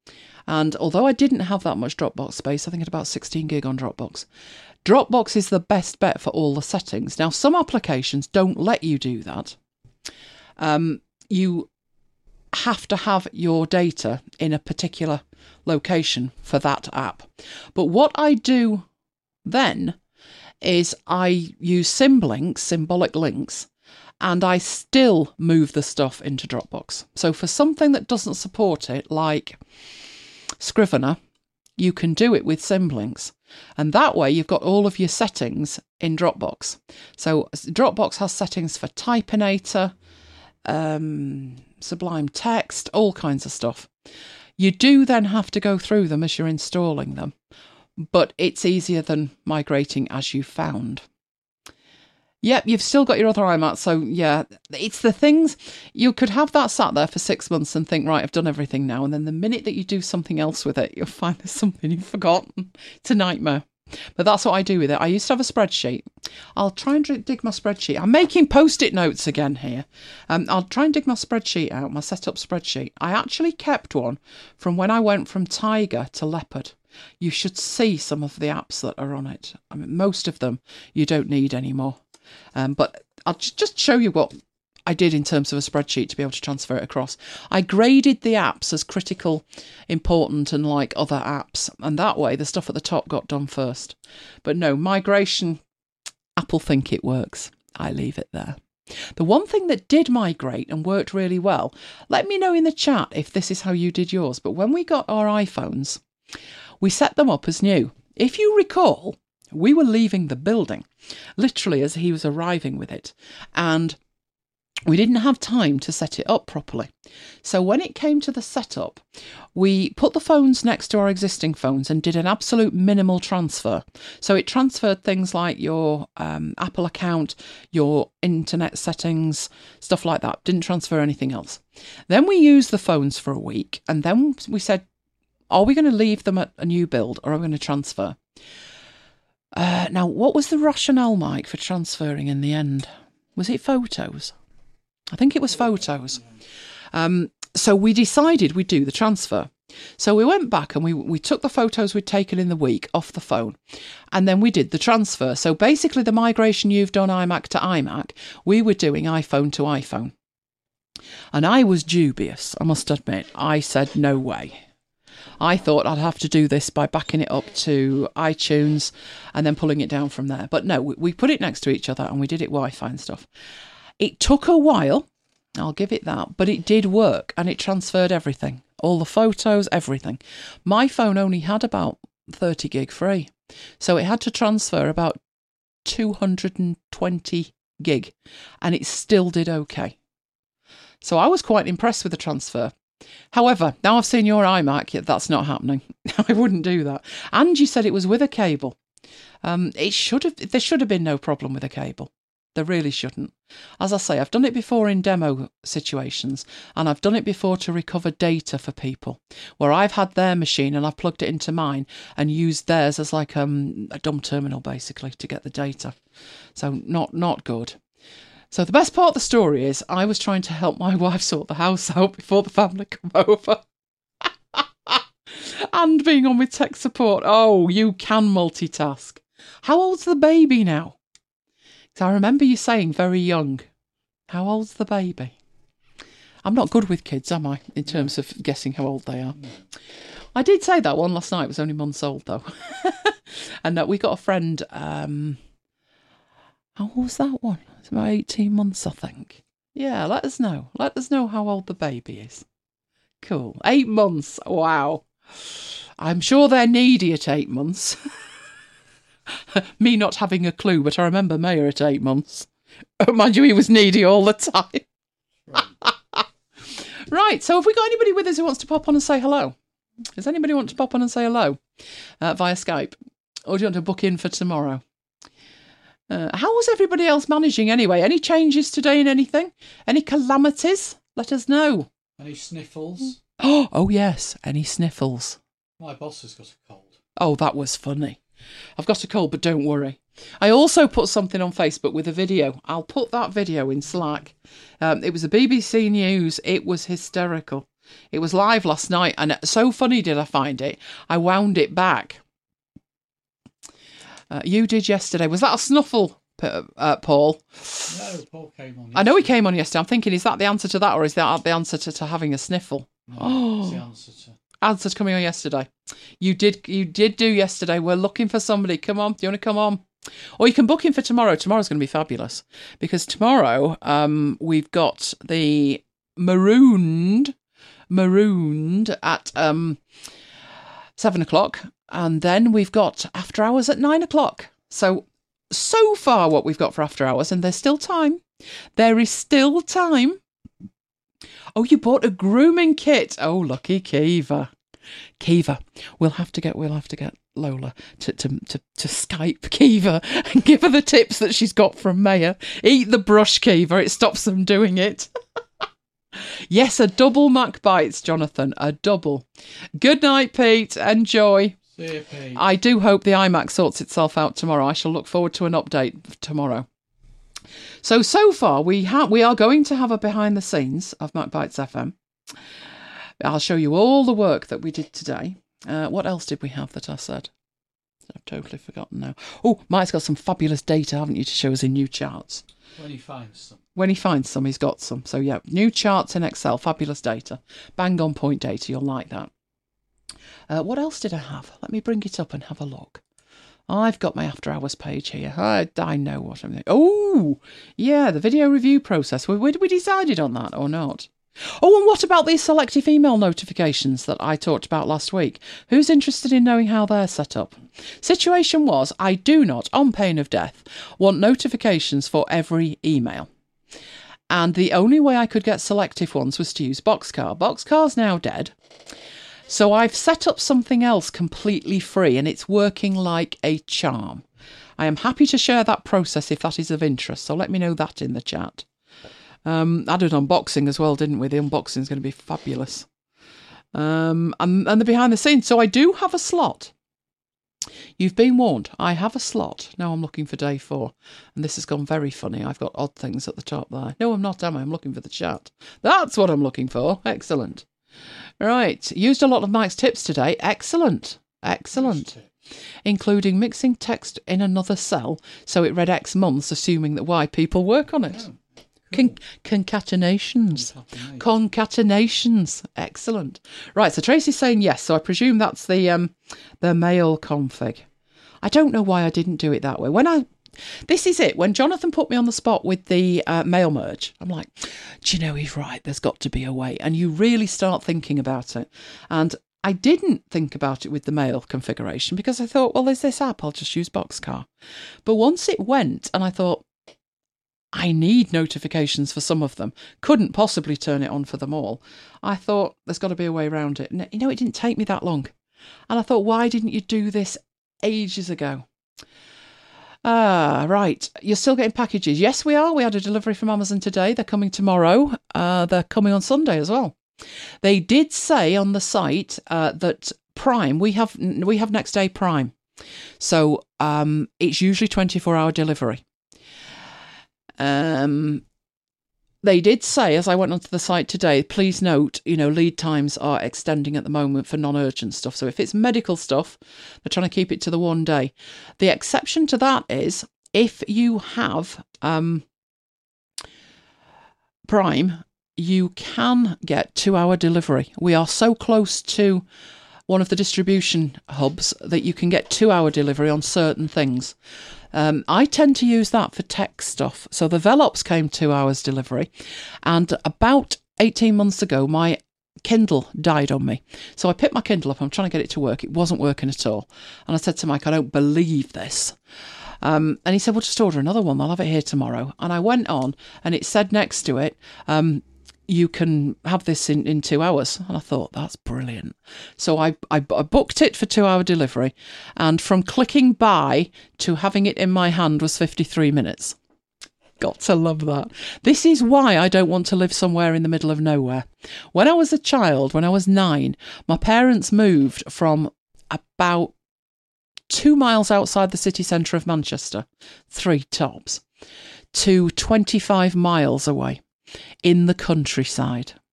A: And although I didn't have that much Dropbox space, I think it's about sixteen gig on Dropbox. Dropbox is the best bet for all the settings. Now, some applications don't let you do that. Um, you have to have your data in a particular location for that app. But what I do then is I use symlinks, symbolic links, and I still move the stuff into Dropbox. So for something that doesn't support it, like Scrivener, you can do it with symlinks. And that way you've got all of your settings in Dropbox. So Dropbox has settings for Typinator, um, Sublime Text, all kinds of stuff. You do then have to go through them as you're installing them, but it's easier than migrating as you found. Yep, you've still got your other iMac, so yeah, it's the things, you could have that sat there for six months and think, right, I've done everything now, and then the minute that you do something else with it, you'll find there's something you've forgotten. It's a nightmare. But that's what I do with it. I used to have a spreadsheet. I'll try and dig my spreadsheet. I'm making post-it notes again here. Um, I'll try and dig my spreadsheet out, my setup spreadsheet. I actually kept one from when I went from Tiger to Leopard. You should see some of the apps that are on it. I mean, most of them you don't need anymore. Um, but I'll just show you what I did in terms of a spreadsheet to be able to transfer it across. I graded the apps as critical, important, and like other apps. And that way, the stuff at the top got done first. But no, migration, Apple think it works. I leave it there. The one thing that did migrate and worked really well, let me know in the chat if this is how you did yours. But when we got our iPhones, we set them up as new. If you recall, we were leaving the building, literally as he was arriving with it, and we didn't have time to set it up properly. So when it came to the setup, we put the phones next to our existing phones and did an absolute minimal transfer. So it transferred things like your um, Apple account, your internet settings, stuff like that. Didn't transfer anything else. Then we used the phones for a week, and then we said, are we going to leave them at a new build or are we going to transfer? Uh, now, what was the rationale, Mike, for transferring in the end? Was it photos? I think it was photos. Um, so we decided we'd do the transfer. So we went back and we, we took the photos we'd taken in the week off the phone, and then we did the transfer. So basically the migration you've done iMac to iMac, we were doing iPhone to iPhone. And I was dubious, I must admit. I said, no way. I thought I'd have to do this by backing it up to iTunes and then pulling it down from there. But no, we put it next to each other and we did it Wi-Fi and stuff. It took a while, I'll give it that, but it did work and it transferred everything. All the photos, everything. My phone only had about thirty gig free. So it had to transfer about two hundred twenty gig and it still did okay. So I was quite impressed with the transfer. However, now I've seen your iMac, that's not happening. I wouldn't do that. And you said it was with a cable. Um, it should have. There should have been no problem with a cable. There really shouldn't. As I say, I've done it before in demo situations, and I've done it before to recover data for people, where I've had their machine and I've plugged it into mine and used theirs as like um, a dumb terminal, basically, to get the data. So not not good. So the best part of the story is I was trying to help my wife sort the house out before the family come over. And being on with tech support. Oh, you can multitask. How old's the baby now? Because I remember you saying very young. How old's the baby? I'm not good with kids, am I, in terms of guessing how old they are? I did say that one last night. It was only months old, though. And uh, we got a friend... Um, how old was that one? It's about eighteen months, I think. Yeah, let us know. Let us know how old the baby is. Cool. Eight months. Wow. I'm sure they're needy at eight months. Me not having a clue, but I remember Mayor at eight months. Oh, mind you, he was needy all the time. Right. Right, so have we got anybody with us who wants to pop on and say hello? Does anybody want to pop on and say hello uh, via Skype? Or do you want to book in for tomorrow? Uh, how was everybody else managing anyway? Any changes today in anything? Any calamities? Let us know.
B: Any sniffles?
A: Oh, oh yes, any sniffles.
B: My boss has got a cold.
A: Oh, that was funny. I've got a cold, but don't worry. I also put something on Facebook with a video. I'll put that video in Slack. Um, it was the B B C News. It was hysterical. It was live last night, and so funny did I find it, I wound it back. Uh, you did yesterday. Was that a snuffle, uh, Paul?
B: No, Paul came on yesterday.
A: I know he came on yesterday. I'm thinking, is that the answer to that, or is that the answer to, to having a sniffle?
B: No,
A: Oh,
B: it's the answer to...
A: answer's coming on yesterday. You did you did do yesterday. We're looking for somebody. Come on. Do you want to come on? Or you can book in for tomorrow. Tomorrow's going to be fabulous. Because tomorrow um, we've got the Marooned, Marooned at um, seven o'clock. And then we've got After Hours at nine o'clock. So, so far what we've got for After Hours. And there's still time. There is still time. Oh, you bought a grooming kit. Oh, lucky Kiva. Kiva, we'll have to get we'll have to get Lola to, to, to, to Skype Kiva and give her the tips that she's got from Maya. Eat the brush, Kiva. It stops them doing it. Yes, a double Mac Bites, Jonathan. A double. Good night, Pete. Enjoy.
B: See you, Pete.
A: I do hope the iMac sorts itself out tomorrow. I shall look forward to an update tomorrow. So, so far, we have we are going to have a behind the scenes of Mac Bites F M. I'll show you all the work that we did today. Uh, what else did we have that I said? I've totally forgotten now. Oh, Mike's got some fabulous data, haven't you, to show us in new charts.
B: When he finds some.
A: When he finds some, he's got some. So, yeah, new charts in Excel, fabulous data. Bang on point data, you'll like that. Uh, what else did I have? Let me bring it up and have a look. I've got my After Hours page here. I, I know what I'm doing. Oh, yeah, the video review process. We, we, we decided on that or not? Oh, and what about these selective email notifications that I talked about last week? Who's interested in knowing how they're set up? Situation was, I do not, on pain of death, want notifications for every email. And the only way I could get selective ones was to use Boxcar. Boxcar's now dead. So I've set up something else completely free, and it's working like a charm. I am happy to share that process if that is of interest, so let me know that in the chat. Um, I did unboxing as well, didn't we? The unboxing is going to be fabulous. Um, and, and the behind the scenes. So I do have a slot. You've been warned. I have a slot. Now I'm looking for day four. And this has gone very funny. I've got odd things at the top there. No, I'm not, am I? I'm looking for the chat. That's what I'm looking for. Excellent. Right. Used a lot of Mike's tips today. Excellent. Excellent. Including mixing text in another cell so it read X months, assuming that Y people work on it. Oh. Con- concatenations. Concatenate. Concatenations. Excellent. Right, so Tracy's saying yes, so I presume that's the um the mail config. I don't know why I didn't do it that way. When I this is it. When Jonathan put me on the spot with the uh, mail merge, I'm like, do you know, he's right. There's got to be a way. And you really start thinking about it. And I didn't think about it with the mail configuration because I thought, well, there's this app. I'll just use Boxcar. But once it went and I thought, I need notifications for some of them. Couldn't possibly turn it on for them all. I thought there's got to be a way around it. And, you know, it didn't take me that long. And I thought, why didn't you do this ages ago? Ah, right. You're still getting packages. Yes, we are. We had a delivery from Amazon today. They're coming tomorrow. Uh, they're coming on Sunday as well. They did say on the site uh, that Prime, we have we have next day Prime. So um, it's usually twenty-four hour delivery. Um, they did say, as I went onto the site today, please note, you know, lead times are extending at the moment for non-urgent stuff. So if it's medical stuff, they're trying to keep it to the one day. The exception to that is if you have um, Prime, you can get two-hour delivery. We are so close to one of the distribution hubs that you can get two-hour delivery on certain things. Um, I tend to use that for tech stuff. So the Velops came two hours delivery, and about eighteen months ago, my Kindle died on me. So I picked my Kindle up. I'm trying to get it to work. It wasn't working at all. And I said to Mike, I don't believe this. Um, and he said, well, just order another one. I'll have it here tomorrow. And I went on and it said next to it, um, you can have this in, in two hours. And I thought, that's brilliant. So I, I, I booked it for two hour delivery. And from clicking buy to having it in my hand was fifty-three minutes. Got to love that. This is why I don't want to live somewhere in the middle of nowhere. When I was a child, when I was nine, my parents moved from about two miles outside the city centre of Manchester, three tops, to twenty-five miles away. In the countryside.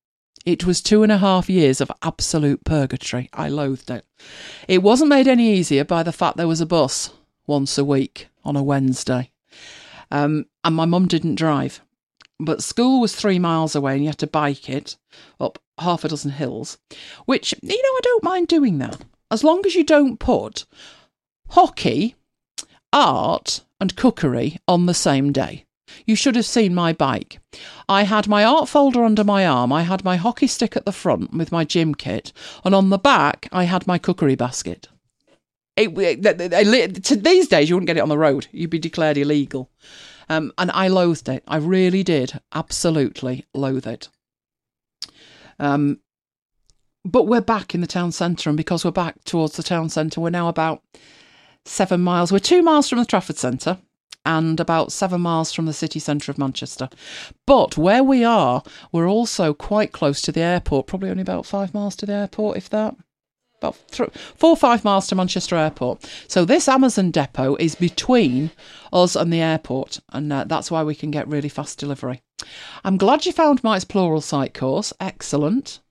A: It was two and a half years of absolute purgatory. I loathed it. It wasn't made any easier by the fact there was a bus once a week on a Wednesday. Um, and my mum didn't drive. But school was three miles away and you had to bike it up half a dozen hills, which, you know, I don't mind doing that. As long as you don't put hockey, art and cookery on the same day. You should have seen my bike. I had my art folder under my arm, I had my hockey stick at the front with my gym kit, and on the back I had my cookery basket. It, it, it, to these days you wouldn't get it on the road. You'd be declared illegal. Um, and I loathed it. I really did. Absolutely loathe it. Um, but we're back in the town centre, and because we're back towards the town centre, we're now about seven miles. We're two miles from the Trafford Centre and about seven miles from the city centre of Manchester. But where we are, we're also quite close to the airport, probably only about five miles to the airport, if that. About th- four or five miles to Manchester Airport. So this Amazon depot is between us and the airport, and uh, that's why we can get really fast delivery. I'm glad you found Mike's plural site course. Excellent.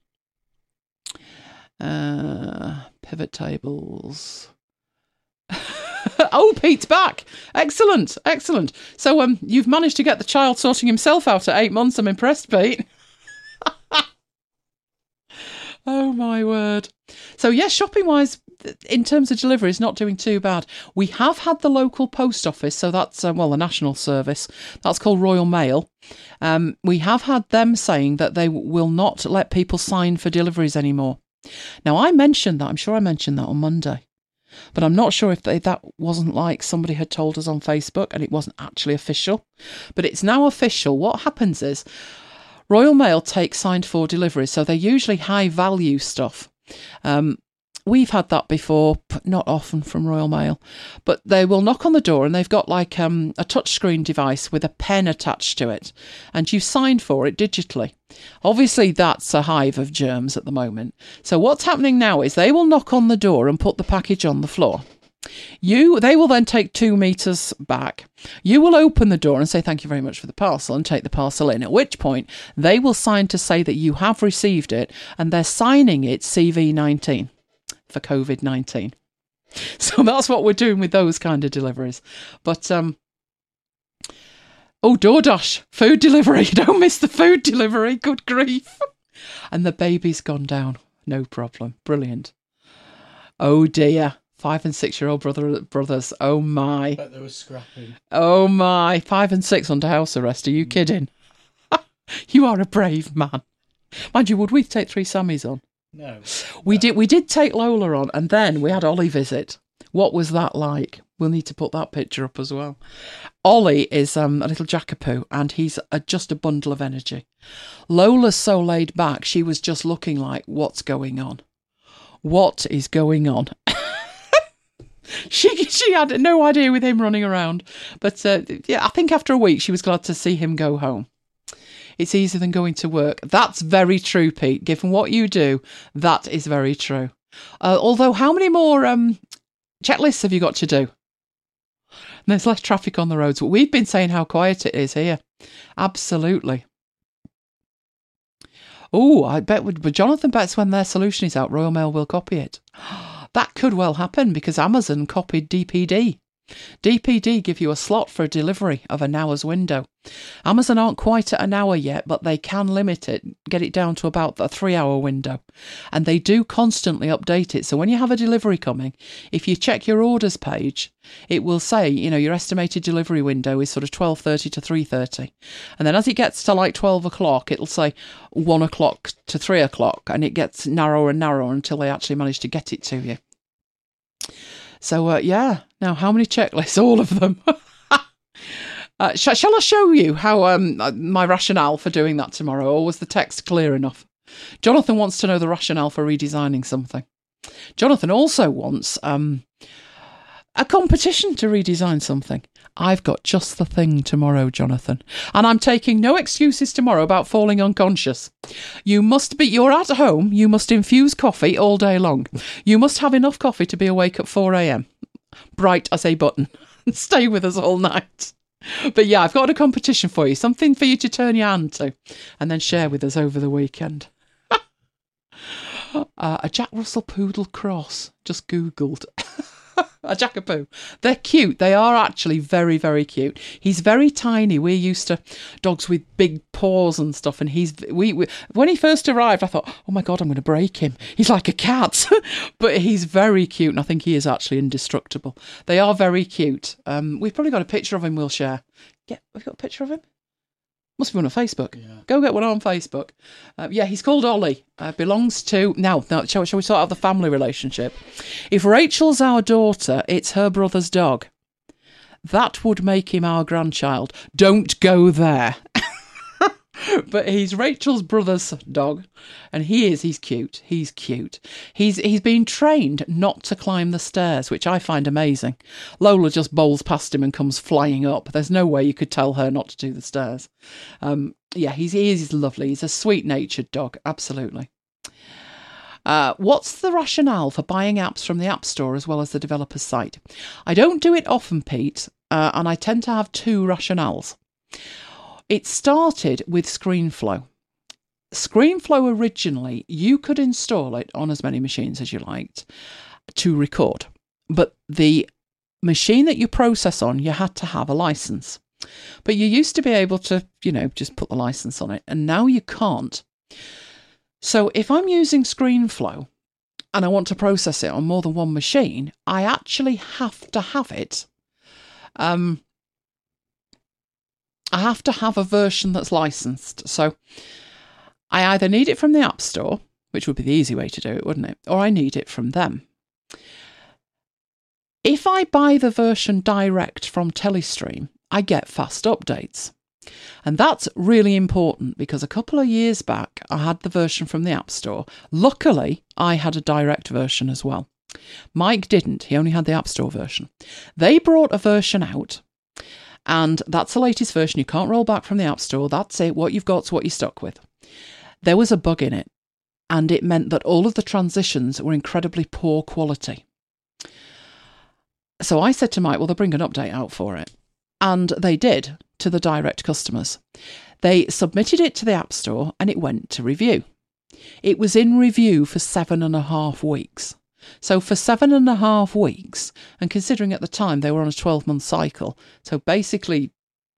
A: Uh, pivot tables. Oh, Pete's back. Excellent, excellent. So um, you've managed to get the child sorting himself out at eight months. I'm impressed, Pete. Oh, my word. So, yes, shopping-wise, in terms of delivery, it's not doing too bad. We have had the local post office, so that's, uh, well, the national service. That's called Royal Mail. Um, we have had them saying that they will not let people sign for deliveries anymore. Now, I mentioned that. I'm sure I mentioned that on Monday. But I'm not sure if they, that wasn't like somebody had told us on Facebook and it wasn't actually official. But it's now official. What happens is Royal Mail takes signed for deliveries, so they're usually high value stuff. Um, we've had that before, but not often from Royal Mail. But they will knock on the door and they've got like um, a touchscreen device with a pen attached to it, and you sign for it digitally. Obviously, that's a hive of germs at the moment. So what's happening now is they will knock on the door and put the package on the floor. You, they will then take two metres back. You will open the door and say thank you very much for the parcel and take the parcel in, at which point they will sign to say that you have received it, and they're signing it C V nineteen for COVID nineteen. So that's what we're doing with those kind of deliveries. But, um, oh, DoorDash, food delivery. Don't miss the food delivery. Good grief. And the baby's gone down. No problem. Brilliant. Oh, dear. Five and six-year-old brother brothers. Oh, my.
B: I bet they were scrapping.
A: Oh, my. Five and six under house arrest. Are you mm. kidding? You are a brave man. Mind you, would we take three Sammys on?
B: No.
A: We
B: no.
A: did We did take Lola on, and then we had Ollie visit. What was that like? We'll need to put that picture up as well. Ollie is um, a little jackapoo, and he's a, just a bundle of energy. Lola's so laid back, she was just looking like, what's going on? What is going on? She she had no idea with him running around. But uh, yeah, I think after a week she was glad to see him go home. It's easier than going to work. That's very true, Pete. Given what you do, that is very true. Uh, although, how many more um, checklists have you got to do? And there's less traffic on the roads. But we've been saying how quiet it is here. Absolutely. Oh, I bet but Jonathan bets when their solution is out, Royal Mail will copy it. That could well happen because Amazon copied D P D. D P D give you a slot for a delivery of an hour's window. Amazon aren't quite at an hour yet, but they can limit it, get it down to about a three-hour window. And they do constantly update it. So when you have a delivery coming, if you check your orders page, it will say, you know, your estimated delivery window is sort of twelve thirty to three thirty. And then as it gets to like twelve o'clock, it'll say one o'clock to three o'clock, and it gets narrower and narrower until they actually manage to get it to you. So, uh, yeah. Now, how many checklists? All of them. uh, sh- shall I show you how um, my rationale for doing that tomorrow, or was the text clear enough? Jonathan wants to know the rationale for redesigning something. Jonathan also wants um, a competition to redesign something. I've got just the thing tomorrow, Jonathan. And I'm taking no excuses tomorrow about falling unconscious. You must be, you're at home, you must infuse coffee all day long. You must have enough coffee to be awake at four a.m. Bright as a button. Stay with us all night. But yeah, I've got a competition for you. Something for you to turn your hand to. And then share with us over the weekend. Uh, a Jack Russell Poodle cross. Just Googled. A Jackapoo. They're cute. They are actually very, very cute. He's very tiny. We're used to dogs with big paws and stuff. And he's we, we when he first arrived, I thought, oh my God, I'm going to break him. He's like a cat. But he's very cute. And I think he is actually indestructible. They are very cute. Um, we've probably got a picture of him we'll share. Yeah, we've got a picture of him? Must be one on Facebook. Yeah. Go get one on Facebook. Uh, yeah, he's called Ollie. Uh, belongs to... Now, now shall, shall we sort out the family relationship? If Rachel's our daughter, it's her brother's dog. That would make him our grandchild. Don't go there. But he's Rachel's brother's dog. And he is, he's cute. He's cute. He's he's been trained not to climb the stairs, which I find amazing. Lola just bowls past him and comes flying up. There's no way you could tell her not to do the stairs. Um, yeah, he's, he is lovely. He's a sweet-natured dog, absolutely. Uh, what's the rationale for buying apps from the App Store as well as the developer's site? I don't do it often, Pete, uh, and I tend to have two rationales. It started with ScreenFlow. ScreenFlow originally, you could install it on as many machines as you liked to record. But the machine that you process on, you had to have a license. But you used to be able to, you know, just put the license on it. And now you can't. So if I'm using ScreenFlow and I want to process it on more than one machine, I actually have to have it. Um... I have to have a version that's licensed. So I either need it from the App Store, which would be the easy way to do it, wouldn't it? Or I need it from them. If I buy the version direct from Telestream, I get fast updates. And that's really important because a couple of years back, I had the version from the App Store. Luckily, I had a direct version as well. Mike didn't. He only had the App Store version. They brought a version out. And that's the latest version. You can't roll back from the App Store. That's it. What you've got's what you're stuck with. There was a bug in it, and it meant that all of the transitions were incredibly poor quality. So I said to Mike, well, they'll bring an update out for it. And they did, to the direct customers. They submitted it to the App Store, and it went to review. It was in review for seven and a half weeks. So for seven and a half weeks, and considering at the time they were on a twelve-month cycle, so basically,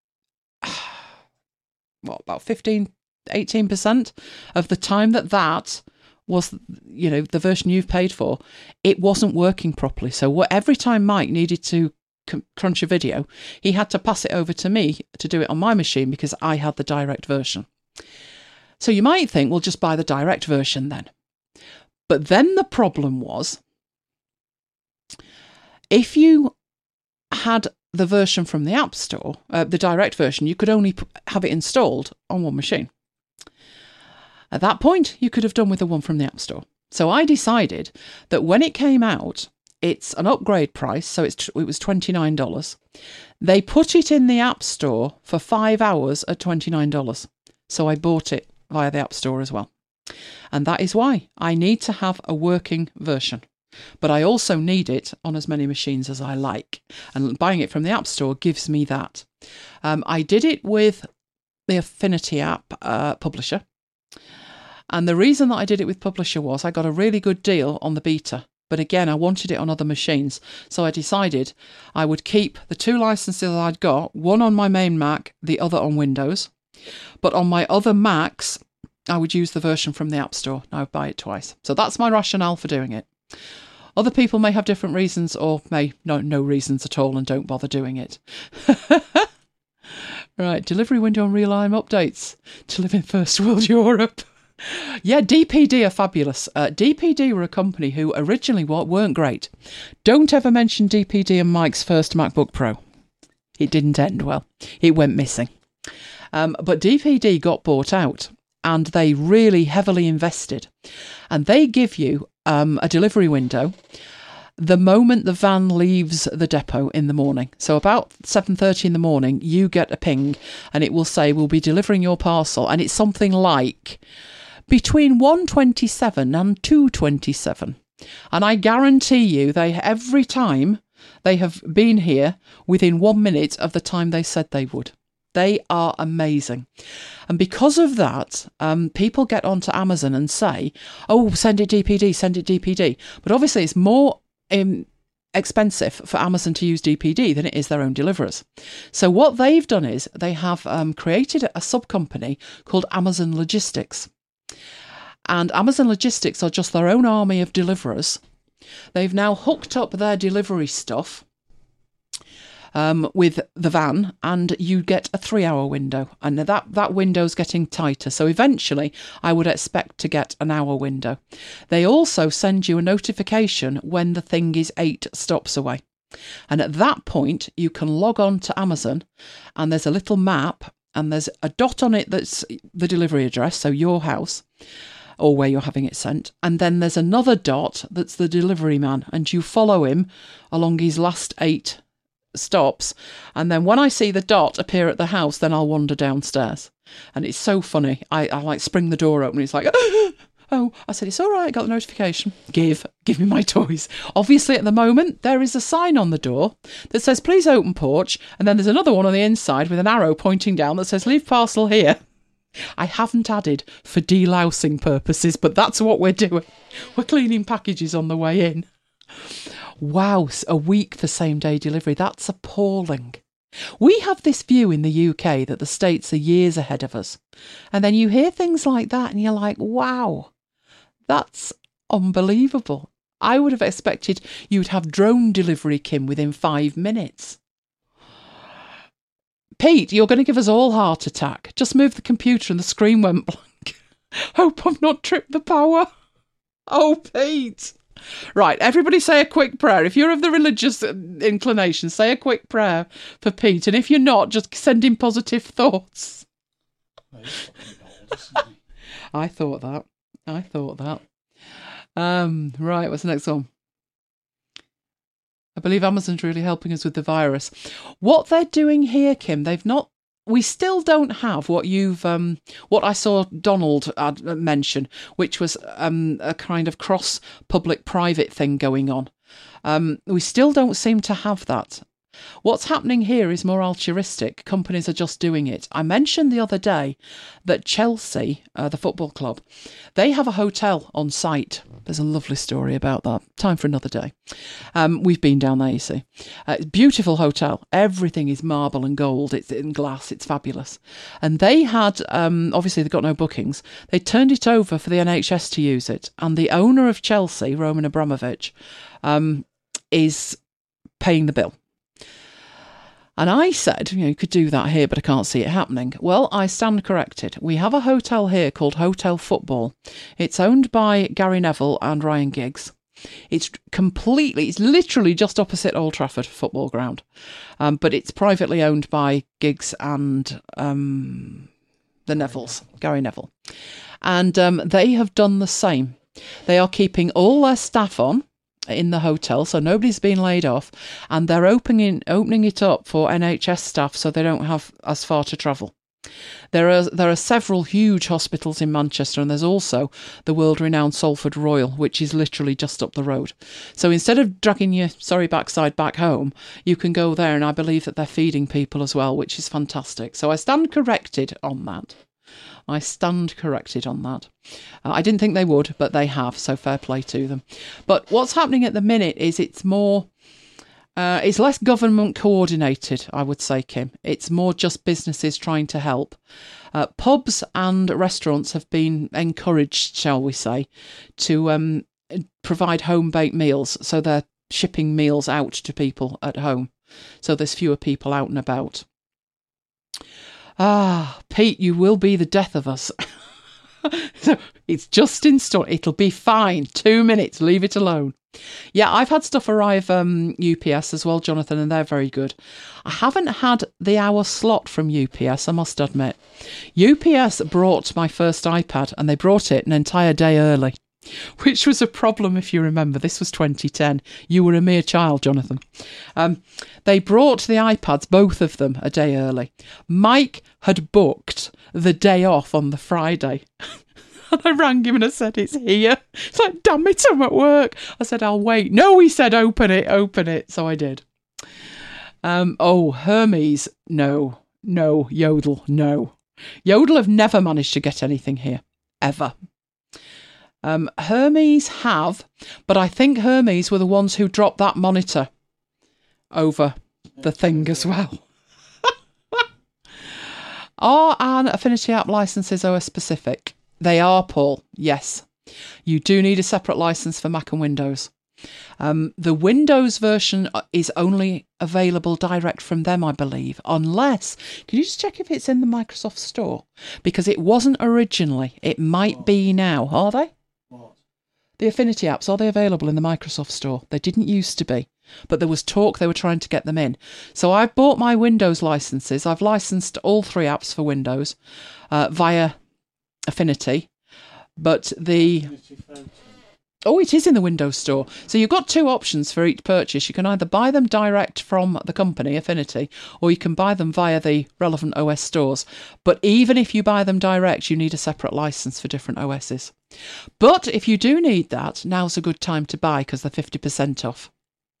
A: what, about fifteen, eighteen percent of the time that that was, you know, the version you've paid for, it wasn't working properly. So what, every time Mike needed to c- crunch a video, he had to pass it over to me to do it on my machine because I had the direct version. So you might think, well, just buy the direct version then. But then the problem was, if you had the version from the App Store, uh, the direct version, you could only p- have it installed on one machine. At that point, you could have done with the one from the App Store. So I decided that when it came out, it's an upgrade price, so it's it was twenty-nine dollars. They put it in the App Store for five hours at twenty-nine dollars. So I bought it via the App Store as well. And that is why I need to have a working version. But I also need it on as many machines as I like. And buying it from the App Store gives me that. Um, I did it with the Affinity app uh, Publisher. And the reason that I did it with Publisher was I got a really good deal on the beta. But again, I wanted it on other machines. So I decided I would keep the two licenses I'd got, one on my main Mac, the other on Windows. But on my other Macs, I would use the version from the App Store. I would buy it twice. So that's my rationale for doing it. Other people may have different reasons or may no, no reasons at all and don't bother doing it. Right, delivery window on real-time updates to live in first world Europe. Yeah, D P D are fabulous. Uh, D P D were a company who originally weren't great. Don't ever mention D P D and Mike's first MacBook Pro. It didn't end well. It went missing. Um, but D P D got bought out. And they really heavily invested. And they give you um, a delivery window the moment the van leaves the depot in the morning. So about seven thirty in the morning, you get a ping and it will say, we'll be delivering your parcel. And it's something like between one twenty-seven and two twenty-seven. And I guarantee you, they every time they have been here within one minute of the time they said they would. They are amazing. And because of that, um, people get onto Amazon and say, oh, send it D P D, send it D P D. But obviously it's more um, expensive for Amazon to use D P D than it is their own deliverers. So what they've done is they have um, created a sub-company called Amazon Logistics. And Amazon Logistics are just their own army of deliverers. They've now hooked up their delivery stuff Um, with the van, and you get a three-hour window, and that that window's getting tighter. So eventually, I would expect to get an hour window. They also send you a notification when the thing is eight stops away, and at that point, you can log on to Amazon, and there's a little map, and there's a dot on it that's the delivery address, so your house, or where you're having it sent, and then there's another dot that's the delivery man, and you follow him along his last eight stops, and then when I see the dot appear at the house, then I'll wander downstairs. And it's so funny. I, I like spring the door open, it's like, oh, I said, it's all right, I got the notification. Give, give me my toys. Obviously, at the moment, there is a sign on the door that says, please open porch, and then there's another one on the inside with an arrow pointing down that says, leave parcel here. I haven't added for delousing purposes, but that's what we're doing. We're cleaning packages on the way in. Wow, a week for same-day delivery. That's appalling. We have this view in the U K that the States are years ahead of us. And then you hear things like that and you're like, wow, that's unbelievable. I would have expected you'd have drone delivery, Kim, within five minutes. Pete, you're going to give us all heart attack. Just move the computer and the screen went blank. Hope I've not tripped the power. Oh, Pete. Right, everybody say a quick prayer. If you're of the religious inclination, say a quick prayer for Pete. And if you're not, just send him positive thoughts.
B: Well, he's fucking old, isn't he?
A: I thought that. I thought that. Um, right, what's the next one? I believe Amazon's really helping us with the virus. What they're doing here, Kim, they've not... We still don't have what you've, um, what I saw Donald ad- mention, which was um, a kind of cross public-private thing going on. Um, we still don't seem to have that. What's happening here is more altruistic. Companies are just doing it. I mentioned the other day that Chelsea, uh, the football club, they have a hotel on site. There's a lovely story about that. Time for another day. Um, we've been down there, you see. Uh, beautiful hotel. Everything is marble and gold. It's in glass. It's fabulous. And they had, um, obviously they've got no bookings. They turned it over for the N H S to use it. And the owner of Chelsea, Roman Abramovich, um, is paying the bill. And I said, you know, you could do that here, but I can't see it happening. Well, I stand corrected. We have a hotel here called Hotel Football. It's owned by Gary Neville and Ryan Giggs. It's completely, it's literally just opposite Old Trafford football ground. Um, but it's privately owned by Giggs and um, the Nevilles, Gary Neville. And um, they have done the same. They are keeping all their staff on in the hotel, so nobody's been laid off, and they're opening opening it up for N H S staff so they don't have as far to travel. There are there are several huge hospitals in Manchester, and there's also the world-renowned Salford Royal, which is literally just up the road. So instead of dragging your sorry backside back home, you can go there, and I believe that they're feeding people as well, which is fantastic. So I stand corrected on that. I stand corrected on that. Uh, I didn't think they would, but they have, so fair play to them. But what's happening at the minute is it's more, uh, it's less government coordinated, I would say, Kim. It's more just businesses trying to help. Uh, pubs and restaurants have been encouraged, shall we say, to um, provide home-baked meals, so they're shipping meals out to people at home. So there's fewer people out and about. Ah, Pete, you will be the death of us. So it's just installed. It'll be fine. Two minutes. Leave it alone. Yeah, I've had stuff arrive um, U P S as well, Jonathan, and they're very good. I haven't had the hour slot from U P S, I must admit. U P S brought my first iPad, and they brought it an entire day early, which was a problem if you remember. This was twenty ten. You were a mere child, Jonathan. Um, they brought the iPads, both of them, a day early. Mike had booked the day off on the Friday. And I rang him and I said, it's here. It's like, damn it, I'm at work. I said, I'll wait. No, he said, open it, open it. So I did. Um, oh, Hermes, no. no, Yodel, no. Yodel have never managed to get anything here, ever. Um, Hermes have, but I think Hermes were the ones who dropped that monitor over the thing as well. Are an Affinity app licenses O S specific? They are, Paul, yes. You do need a separate license for Mac and Windows. Um, the Windows version is only available direct from them, I believe, unless... Can you just check if it's in the Microsoft Store? Because it wasn't originally. It might what? be now. Are they?
B: What?
A: The Affinity apps, are they available in the Microsoft Store? They didn't used to be, but there was talk they were trying to get them in. So I've bought my Windows licenses. I've licensed all three apps for Windows uh, via Affinity, but the... Oh, it is in the Windows Store. So you've got two options for each purchase. You can either buy them direct from the company, Affinity, or you can buy them via the relevant O S stores. But even if you buy them direct, you need a separate license for different O Ss. But if you do need that, now's a good time to buy because they're fifty percent off.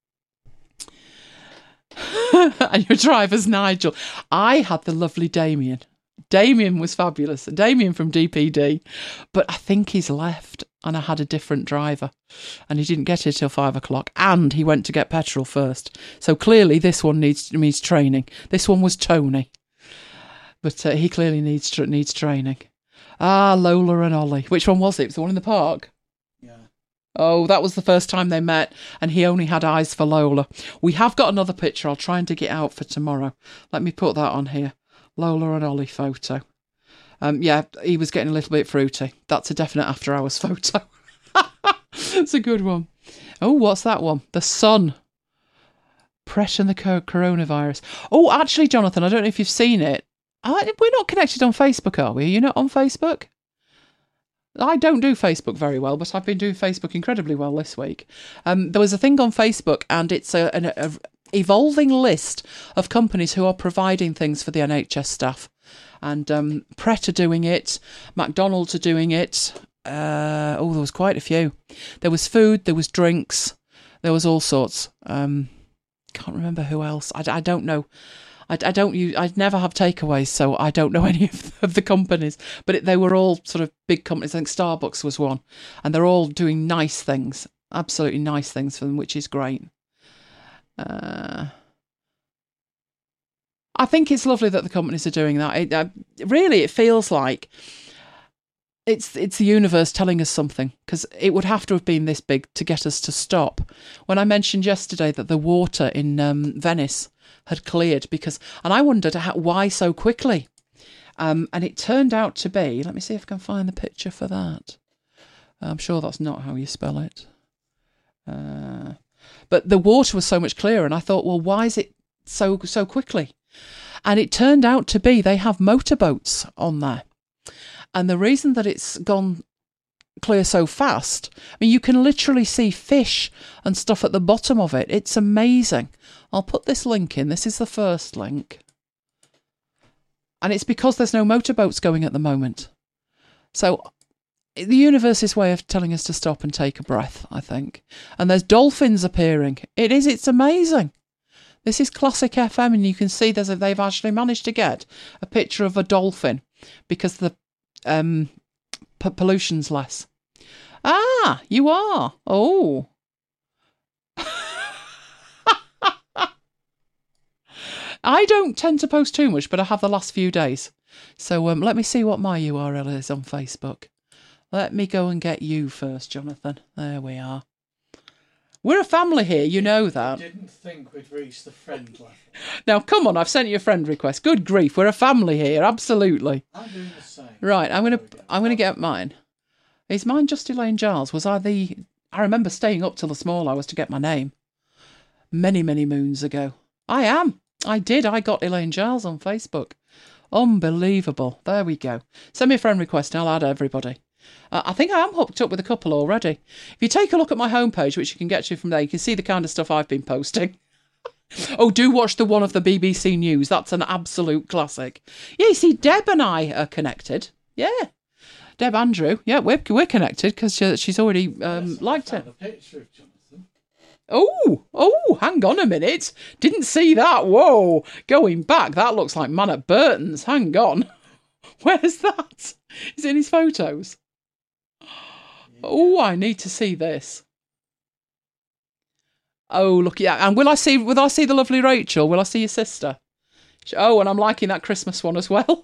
A: And your driver's Nigel. I had the lovely Damien. Damien was fabulous. Damien from D P D. But I think he's left. And I had a different driver, and he didn't get here till five o'clock, and he went to get petrol first. So clearly this one needs needs training. This one was Tony, but uh, he clearly needs needs training. Ah, Lola and Ollie. Which one was it? It was the one in the park?
B: Yeah.
A: Oh, that was the first time they met, and he only had eyes for Lola. We have got another picture. I'll try and dig it out for tomorrow. Let me put that on here. Lola and Ollie photo. Um, yeah, he was getting a little bit fruity. That's a definite after-hours photo. It's a good one. Oh, what's that one? The sun. Pret and the coronavirus. Oh, actually, Jonathan, I don't know if you've seen it. I, we're not connected on Facebook, are we? Are you not on Facebook? I don't do Facebook very well, but I've been doing Facebook incredibly well this week. Um, there was a thing on Facebook, and it's a, an a evolving list of companies who are providing things for the N H S staff. And um, Pret are doing it, McDonald's are doing it. Uh, oh, there was quite a few. There was food, there was drinks, there was all sorts. Um, can't remember who else. I, I don't know. I, I don't use. I never have takeaways, so I don't know any of the, of the companies. But it, they were all sort of big companies. I think Starbucks was one, and they're all doing nice things, absolutely nice things for them, which is great. Uh, I think it's lovely that the companies are doing that. It, uh, really, it feels like it's it's the universe telling us something, because it would have to have been this big to get us to stop. When I mentioned yesterday that the water in um, Venice had cleared, because, and I wondered how, why so quickly, um, and it turned out to be. Let me see if I can find the picture for that. I'm sure that's not how you spell it. Uh, but the water was so much clearer, and I thought, well, why is it so so quickly? And it turned out to be they have motorboats on there. And the reason that it's gone clear so fast, I mean, you can literally see fish and stuff at the bottom of it. It's amazing. I'll put this link in. This is the first link. And it's because there's no motorboats going at the moment. So the universe's way of telling us to stop and take a breath, I think. And there's dolphins appearing. It is. It's amazing. This is Classic F M, and you can see there's a, they've actually managed to get a picture of a dolphin because the um, p- pollution's less. Ah, you are. Oh. I don't tend to post too much, but I have the last few days. So um, let me see what my U R L is on Facebook. Let me go and get you first, Jonathan. There we are. We're a family here, you know that.
B: I didn't think we'd reach the friend level.
A: Now, come on, I've sent you a friend request. Good grief, we're a family here, absolutely.
B: I'm doing the same.
A: Right, I'm going to I'm going to get mine. Is mine just Elaine Giles? Was I the... I remember staying up till the small hours to get my name. Many, many moons ago. I am. I did. I got Elaine Giles on Facebook. Unbelievable. There we go. Send me a friend request and I'll add everybody. Uh, I think I am hooked up with a couple already. If you take a look at my homepage, which you can get to from there, you can see the kind of stuff I've been posting. Oh, do watch the one of the B B C News. That's an absolute classic. Yeah, you see, Deb and I are connected. Yeah. Deb Andrew. Yeah, we're, we're connected because she's already um,
B: yes,
A: liked
B: I
A: it.
B: found a picture of Jonathan.
A: Oh, oh, hang on a minute. Didn't see that. Whoa. Going back, that looks like Man at Burton's. Hang on. Where's that? Is it in his photos? Oh, I need to see this. Oh, look, yeah. And will I see will I see the lovely Rachel? Will I see your sister? Oh, and I'm liking that Christmas one as well.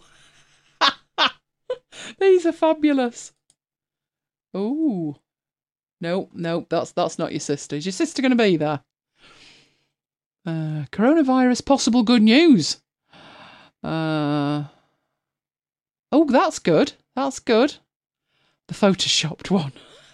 A: These are fabulous. Oh. No, no, that's that's not your sister. Is your sister going to be there? Uh, coronavirus, possible good news. Uh, oh, that's good. That's good. The photoshopped one.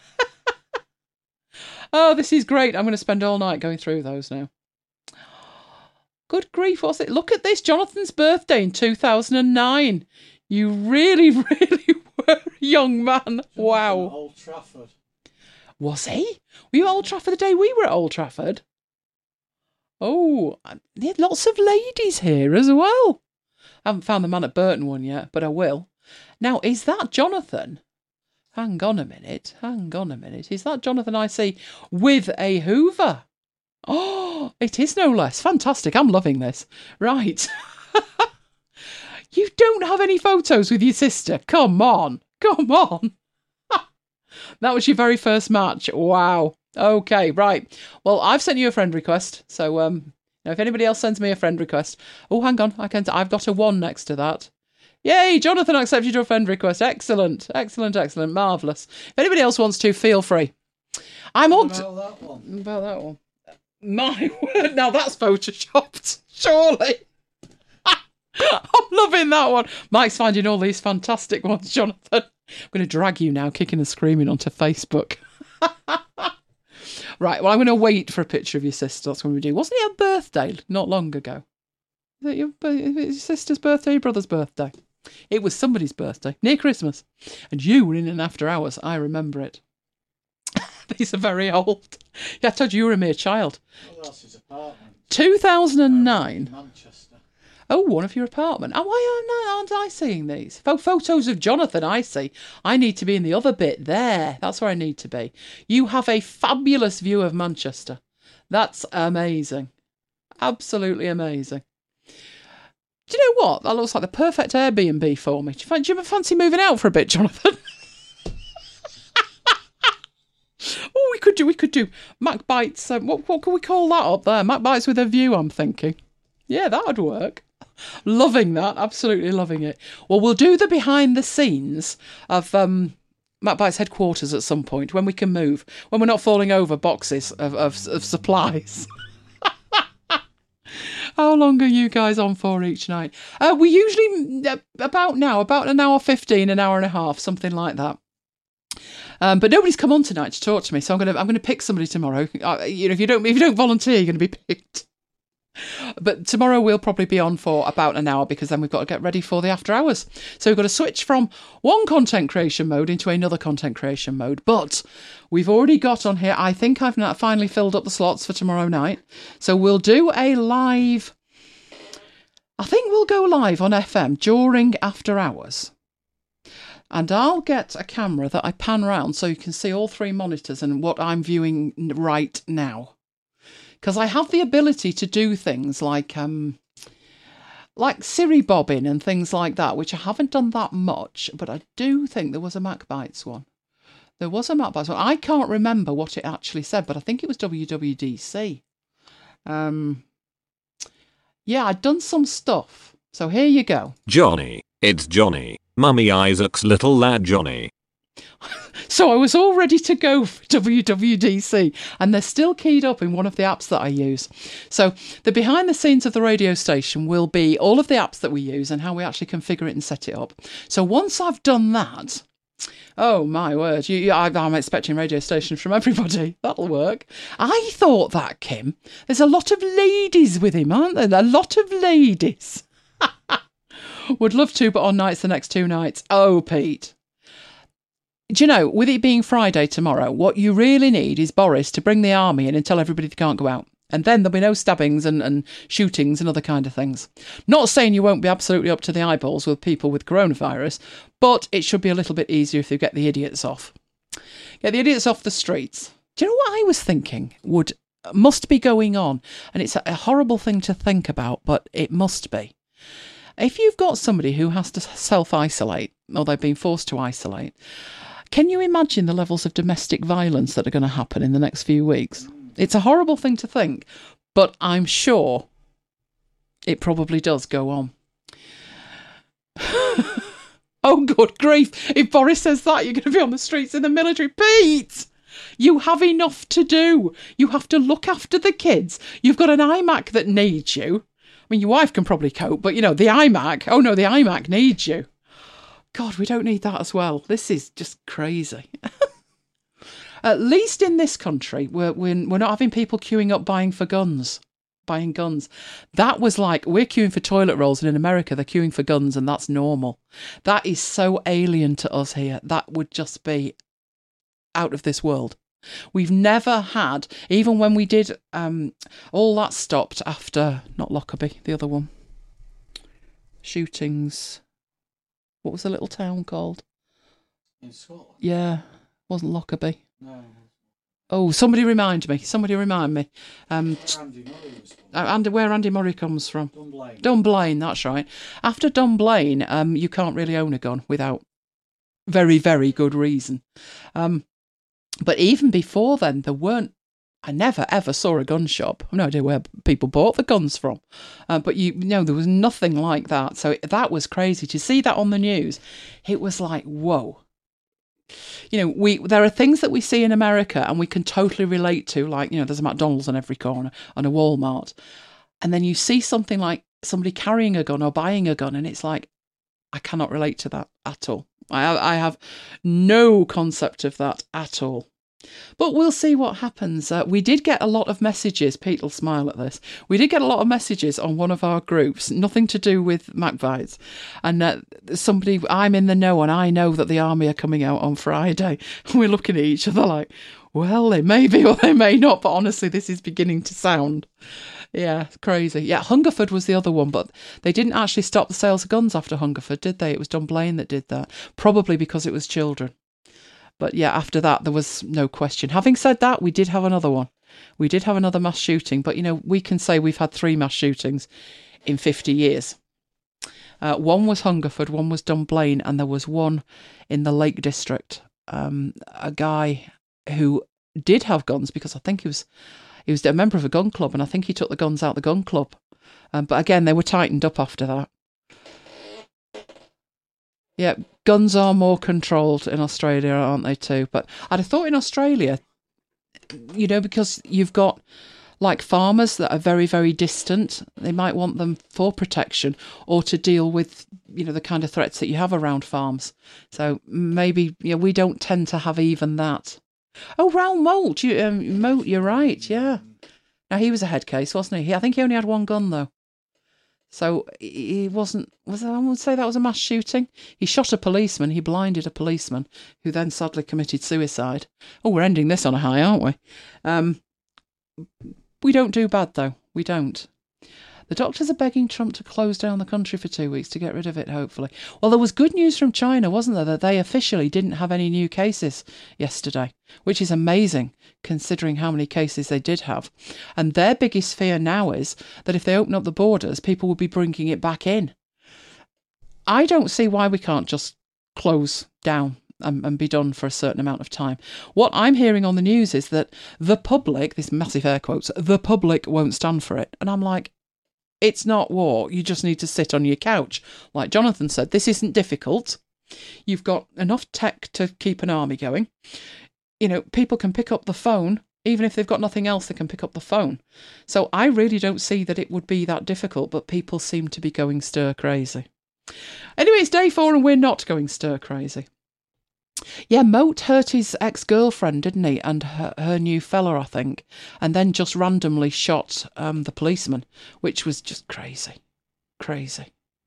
A: Oh, this is great. I'm going to spend all night going through those now. Good grief, what's it? Look at this. Jonathan's birthday in two thousand nine. You really, really were a young man.
B: Jonathan
A: Wow.
B: at Old Trafford.
A: Was he? Were you at Old Trafford the day we were at Old Trafford? Oh, they had lots of ladies here as well. I haven't found the Man at Burton one yet, but I will. Now, is that Jonathan? Hang on a minute. Hang on a minute. Is that Jonathan I see with a Hoover? Oh, it is no less. Fantastic. I'm loving this. Right. You don't have any photos with your sister. Come on. Come on. That was your very first match. Wow. Okay, right. Well, I've sent you a friend request. So um, now if anybody else sends me a friend request. Oh, hang on. I can. I've got a one next to that. Yay, Jonathan accepted your friend request. Excellent. Excellent, excellent. Marvellous. If anybody else wants to, feel free. I'm on...
B: What about that one?
A: About that one. My word. Now that's photoshopped. Surely. I'm loving that one. Mike's finding all these fantastic ones, Jonathan. I'm going to drag you now, kicking and screaming, onto Facebook. Right, well, I'm going to wait for a picture of your sister. That's what we do. Wasn't it her birthday not long ago? Is it your, is it your sister's birthday, your brother's birthday? It was somebody's birthday, near Christmas. And you were in and after hours. I remember it. These are very old. Yeah, I told you you were a mere child.
B: Well, that's his apartment.
A: two thousand nine.
B: Manchester.
A: Oh, one of your apartment. Oh, why aren't I seeing these? Pho- photos of Jonathan, I see. I need to be in the other bit there. That's where I need to be. You have a fabulous view of Manchester. That's amazing. Absolutely amazing. Do you know what? That looks like the perfect Airbnb for me. Do you, fan- do you fancy moving out for a bit, Jonathan? Oh, we could do, we could do Mac Bites. Um, what, what can we call that up there? Mac Bites with a view, I'm thinking. Yeah, that would work. Loving that. Absolutely loving it. Well, we'll do the behind the scenes of um, Mac Bites headquarters at some point when we can move, when we're not falling over boxes of, of, of supplies. How long are you guys on for each night? Uh, we usually, uh, about now, about an hour fifteen, an hour and a half, something like that. Um, but nobody's come on tonight to talk to me, so I'm gonna I'm gonna pick somebody tomorrow. Uh, you know, if you don't if you don't volunteer, you're gonna be picked. But tomorrow we'll probably be on for about an hour because then we've got to get ready for the after hours. So we've got to switch from one content creation mode into another content creation mode. But we've already got on here, I think I've not finally filled up the slots for tomorrow night. So we'll do a live, I think we'll go live on F M during after hours. And I'll get a camera that I pan round so you can see all three monitors and what I'm viewing right now. Because I have the ability to do things like um, like Siri bobbing and things like that, which I haven't done that much, but I do think there was a Mac Bites one. There was a Mac Bites one. I can't remember what it actually said, but I think it was W W D C. Um, yeah, I'd done some stuff. So here you go.
C: Johnny, it's Johnny, Mummy Isaac's little lad Johnny.
A: So I was all ready to go for W W D C, and they're still keyed up in one of the apps that I use. So the behind the scenes of the radio station will be all of the apps that we use and how we actually configure it and set it up. So once I've done that, oh my word, you, I, I'm expecting radio stations from everybody. That'll work. I thought that, Kim. There's a lot of ladies with him, aren't there? A lot of ladies. Would love to, but on nights the next two nights. Oh, Pete. Do you know, with it being Friday tomorrow, what you really need is Boris to bring the army in and tell everybody they can't go out. And then there'll be no stabbings and, and shootings and other kind of things. Not saying you won't be absolutely up to the eyeballs with people with coronavirus, but it should be a little bit easier if you get the idiots off. Get the idiots off the streets. Do you know what I was thinking would must be going on. And it's a horrible thing to think about, but it must be. If you've got somebody who has to self-isolate, or they've been forced to isolate, can you imagine the levels of domestic violence that are going to happen in the next few weeks? It's a horrible thing to think, but I'm sure it probably does go on. Oh, good grief. If Boris says that, you're going to be on the streets in the military. Pete, you have enough to do. You have to look after the kids. You've got an iMac that needs you. I mean, your wife can probably cope, but, you know, the iMac. Oh, no, the iMac needs you. God, we don't need that as well. This is just crazy. At least in this country, we're, we're, we're not having people queuing up buying for guns. Buying guns. That was like, we're queuing for toilet rolls, and in America they're queuing for guns, and that's normal. That is so alien to us here. That would just be out of this world. We've never had, even when we did, um, all that stopped after, not Lockerbie, the other one. Shootings. What was the little town called?
B: In Scotland?
A: Yeah, wasn't Lockerbie.
B: No.
A: Oh, somebody remind me. Somebody remind me. Um,
B: Andy Murray was from.
A: uh, Andy, where Andy Murray comes from.
B: Dunblane.
A: Dunblane, that's right. After Dunblane, um, you can't really own a gun without very, very good reason. Um, but even before then, there weren't, I never ever saw a gun shop. I've no idea where people bought the guns from. Uh, but you know, there was nothing like that. So that was crazy. To see that on the news, it was like, whoa. You know, we there are things that we see in America and we can totally relate to, like, you know, there's a McDonald's on every corner and a Walmart. And then you see something like somebody carrying a gun or buying a gun, and it's like, I cannot relate to that at all. I, I have no concept of that at all. But we'll see what happens. Uh, we did get a lot of messages. Pete will smile at this. We did get a lot of messages on one of our groups, nothing to do with MacBites. And uh, somebody, I'm in the know, and I know that the army are coming out on Friday. And we're looking at each other like, well, they may be or they may not. But honestly, this is beginning to sound, yeah, crazy. Yeah, Hungerford was the other one, but they didn't actually stop the sales of guns after Hungerford, did they? It was Dunblane that did that, probably because it was children. But yeah, after that, there was no question. Having said that, we did have another one. We did have another mass shooting. But, you know, we can say we've had three mass shootings in fifty years. Uh, one was Hungerford, one was Dunblane, and there was one in the Lake District. Um, a guy who did have guns, because I think he was he was a member of a gun club, and I think he took the guns out the gun club. Um, but again, they were tightened up after that. Yeah, guns are more controlled in Australia, aren't they, too? But I'd have thought in Australia, you know, because you've got, like, farmers that are very, very distant, they might want them for protection or to deal with, you know, the kind of threats that you have around farms. So maybe, you know, we don't tend to have even that. Oh, Raoul Moult, you, um, Moult, you're right, yeah. Now, he was a head case, wasn't he? I think he only had one gun, though. So he wasn't, was I would say that was a mass shooting. He shot a policeman, he blinded a policeman, who then sadly committed suicide. Oh, we're ending this on a high, aren't we? Um, we don't do bad, though. We don't. The doctors are begging Trump to close down the country for two weeks to get rid of it, hopefully. Well, there was good news from China, wasn't there, that they officially didn't have any new cases yesterday, which is amazing, considering how many cases they did have. And their biggest fear now is that if they open up the borders, people will be bringing it back in. I don't see why we can't just close down and, and be done for a certain amount of time. What I'm hearing on the news is that the public, this massive air quotes, the public won't stand for it. And I'm like, it's not war. You just need to sit on your couch. Like Jonathan said, this isn't difficult. You've got enough tech to keep an army going. You know, people can pick up the phone. Even if they've got nothing else, they can pick up the phone. So I really don't see that it would be that difficult, but people seem to be going stir crazy. Anyway, it's day four and we're not going stir crazy. Yeah, Moat hurt his ex-girlfriend, didn't he? And her, her new fella, I think. And then just randomly shot um, the policeman, which was just crazy. Crazy.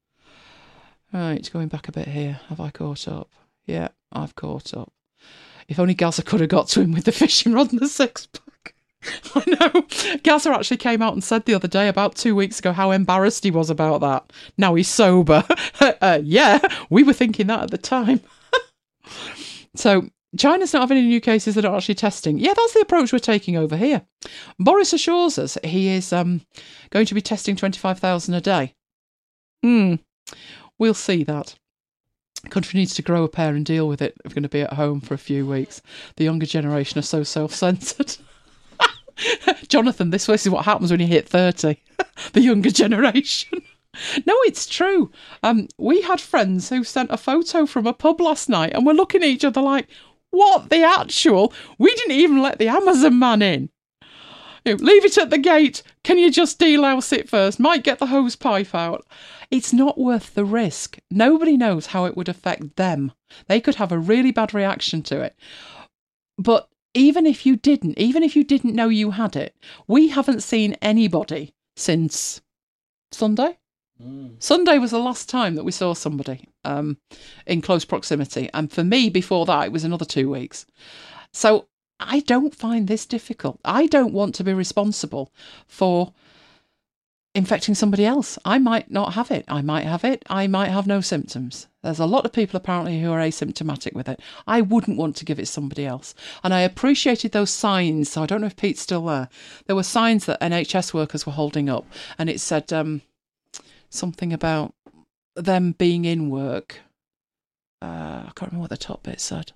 A: Right, going back a bit here. Have I caught up? Yeah, I've caught up. If only Gaza could have got to him with the fishing rod and the six-pack. I know. Gaza actually came out and said the other day, about two weeks ago, how embarrassed he was about that. Now he's sober. uh, yeah, we were thinking that at the time. So China's not having any new cases that are actually testing. Yeah, that's the approach we're taking over here. Boris assures us he is um, going to be testing twenty-five thousand a day. Hmm, we'll see that. The country needs to grow a pair and deal with it if we're going to be at home for a few weeks. The younger generation are so self-centred. Jonathan, this is what happens when you hit thirty. The younger generation. No, it's true. Um, we had friends who sent a photo from a pub last night and we're looking at each other like, what the actual? We didn't even let the Amazon man in. You know, leave it at the gate. Can you just delouse it first? Might get the hose pipe out. It's not worth the risk. Nobody knows how it would affect them. They could have a really bad reaction to it. But even if you didn't, even if you didn't know you had it, we haven't seen anybody since Sunday. Mm. Sunday was the last time that we saw somebody um, in close proximity. And for me, before that, it was another two weeks. So I don't find this difficult. I don't want to be responsible for infecting somebody else. I might not have it. I might have it. I might have no symptoms. There's a lot of people apparently who are asymptomatic with it. I wouldn't want to give it somebody else. And I appreciated those signs. So I don't know if Pete's still there. There were signs that N H S workers were holding up and it said um, something about them being in work. Uh, I can't remember what the top bit said.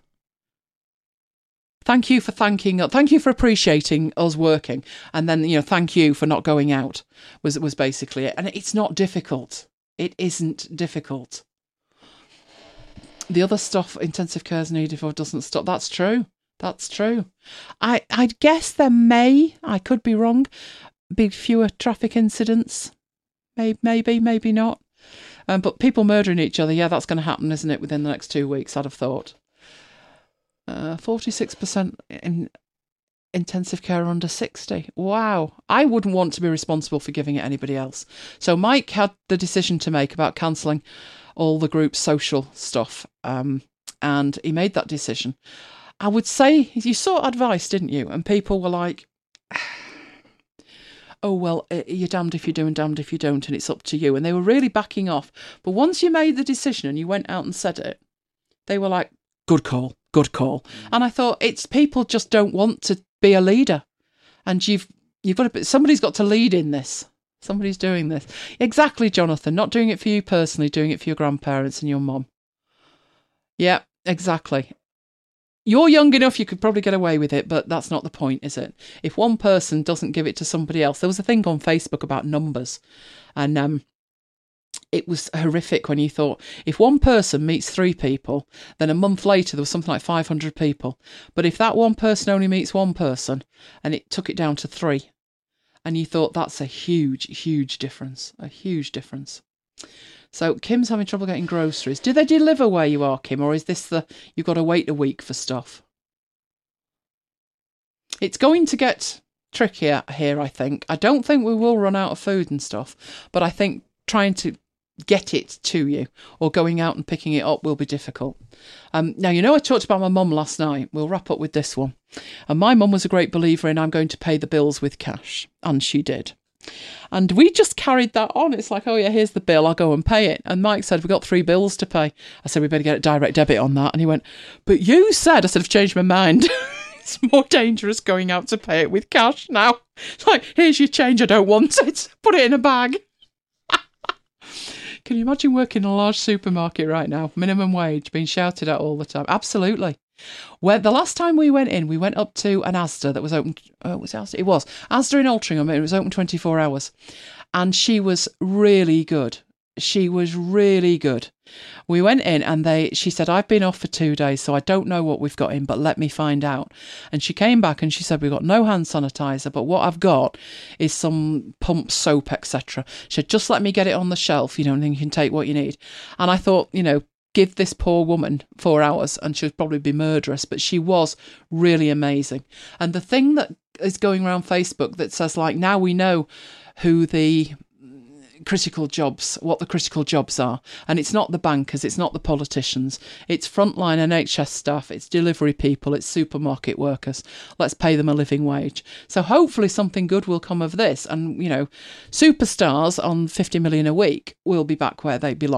A: Thank you for thanking us. Thank you for appreciating us working. And then, you know, thank you for not going out was was basically it. And it's not difficult. It isn't difficult. The other stuff, intensive care is needed or doesn't stop. That's true. That's true. I, I guess there may, I could be wrong, be fewer traffic incidents. Maybe, maybe, maybe not. Um, but people murdering each other, yeah, that's going to happen, isn't it, within the next two weeks, I'd have thought. Uh, forty-six percent in intensive care under sixty. Wow. I wouldn't want to be responsible for giving it anybody else. So Mike had the decision to make about cancelling all the group's social stuff. Um, and he made that decision. I would say you sought advice, didn't you? And people were like, oh, well, you're damned if you do and damned if you don't, and it's up to you. And they were really backing off. But once you made the decision and you went out and said it, they were like, good call. Good call. And I thought, it's people just don't want to be a leader. And you've you've got to, somebody's got to lead in this. Somebody's doing this. Exactly, Jonathan. Not doing it for you personally, doing it for your grandparents and your mum. Yeah, exactly. You're young enough, you could probably get away with it, but that's not the point, is it? If one person doesn't give it to somebody else, there was a thing on Facebook about numbers. And um it was horrific when you thought, if one person meets three people, then a month later there was something like five hundred people. But if that one person only meets one person, and it took it down to three, and you thought that's a huge, huge difference, a huge difference. So Kim's having trouble getting groceries. Do they deliver where you are, Kim, or is this the, you've got to wait a week for stuff? It's going to get trickier here, I think. I don't think we will run out of food and stuff, but I think trying to get it to you or going out and picking it up will be difficult. Um, now, you know, I talked about my mum last night. We'll wrap up with this one. And my mum was a great believer in I'm going to pay the bills with cash. And she did. And we just carried that on. It's like, oh yeah, here's the bill. I'll go and pay it. And Mike said, we've got three bills to pay. I said, we better get a direct debit on that. And he went, but you said, I said, I've changed my mind. It's more dangerous going out to pay it with cash now. It's like, here's your change. I don't want it. Put it in a bag. Can you imagine working in a large supermarket right now? Minimum wage being shouted at all the time. Absolutely. When the last time we went in, we went up to an Asda that was open. Oh, was it Asda? It was Asda in Altrincham. It was open twenty-four hours, and she was really good. She was really good. We went in and they, she said, I've been off for two days, so I don't know what we've got in, but let me find out. And she came back and she said, we've got no hand sanitizer, but what I've got is some pump soap, et cetera. She said, just let me get it on the shelf, you know, and then you can take what you need. And I thought, you know, give this poor woman four hours and she'll probably be murderous, but she was really amazing. And the thing that is going around Facebook that says, like, now we know who the critical jobs, what the critical jobs are. And it's not the bankers, it's not the politicians, it's frontline N H S staff, it's delivery people, it's supermarket workers. Let's pay them a living wage. So hopefully something good will come of this. And, you know, superstars on fifty million a week will be back where they belong.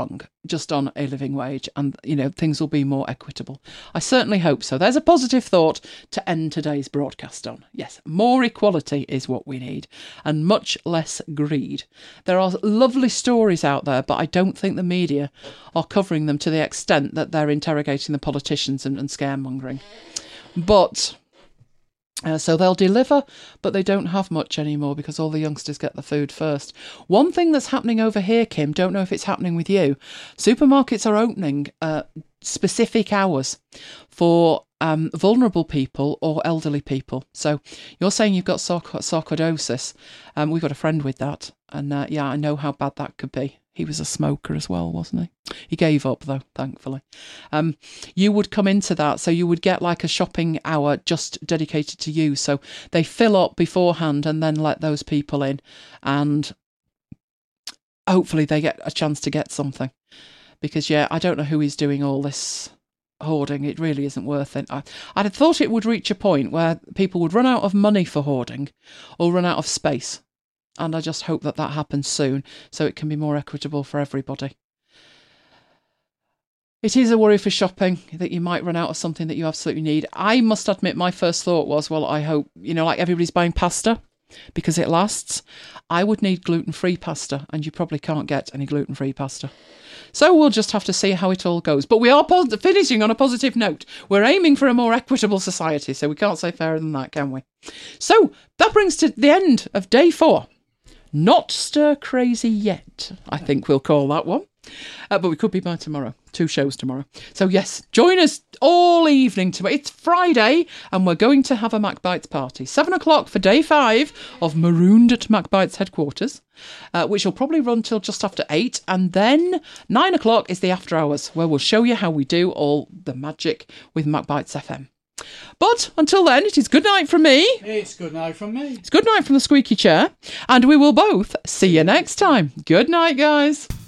A: just on a living wage, and you know things will be more equitable. I certainly hope so. There's a positive thought to end today's broadcast on. Yes, more equality is what we need, and much less greed. There are lovely stories out there, but I don't think the media are covering them to the extent that they're interrogating the politicians and, and scaremongering. But Uh, so they'll deliver, but they don't have much anymore because all the youngsters get the food first. One thing that's happening over here, Kim, don't know if it's happening with you, supermarkets are opening uh, specific hours for um, vulnerable people or elderly people. So you're saying you've got sarco- sarcoidosis. Um, we've got a friend with that. And uh, yeah, I know how bad that could be. He was a smoker as well, wasn't he? He gave up, though, thankfully. Um, you would come into that, so you would get like a shopping hour just dedicated to you. So they fill up beforehand and then let those people in. And hopefully they get a chance to get something. Because, yeah, I don't know who is doing all this hoarding. It really isn't worth it. I, I'd have thought it would reach a point where people would run out of money for hoarding or run out of space. And I just hope that that happens soon so it can be more equitable for everybody. It is a worry for shopping that you might run out of something that you absolutely need. I must admit, my first thought was, well, I hope, you know, like everybody's buying pasta because it lasts. I would need gluten-free pasta, and you probably can't get any gluten-free pasta. So we'll just have to see how it all goes. But we are pos- finishing on a positive note. We're aiming for a more equitable society, so we can't say fairer than that, can we? So that brings to the end of day four. Not stir crazy yet, I think we'll call that one. Uh, but we could be by tomorrow. Two shows tomorrow. So yes, join us all evening tomorrow. It's Friday and we're going to have a MacBites party. Seven o'clock for day five of Marooned at MacBites headquarters, uh, which will probably run till just after eight. And then nine o'clock is the after hours where we'll show you how we do all the magic with MacBites F M. But until then, it is good night from me.
B: It's good night from me.
A: It's good night from the squeaky chair. And we will both see you next time. Good night, guys.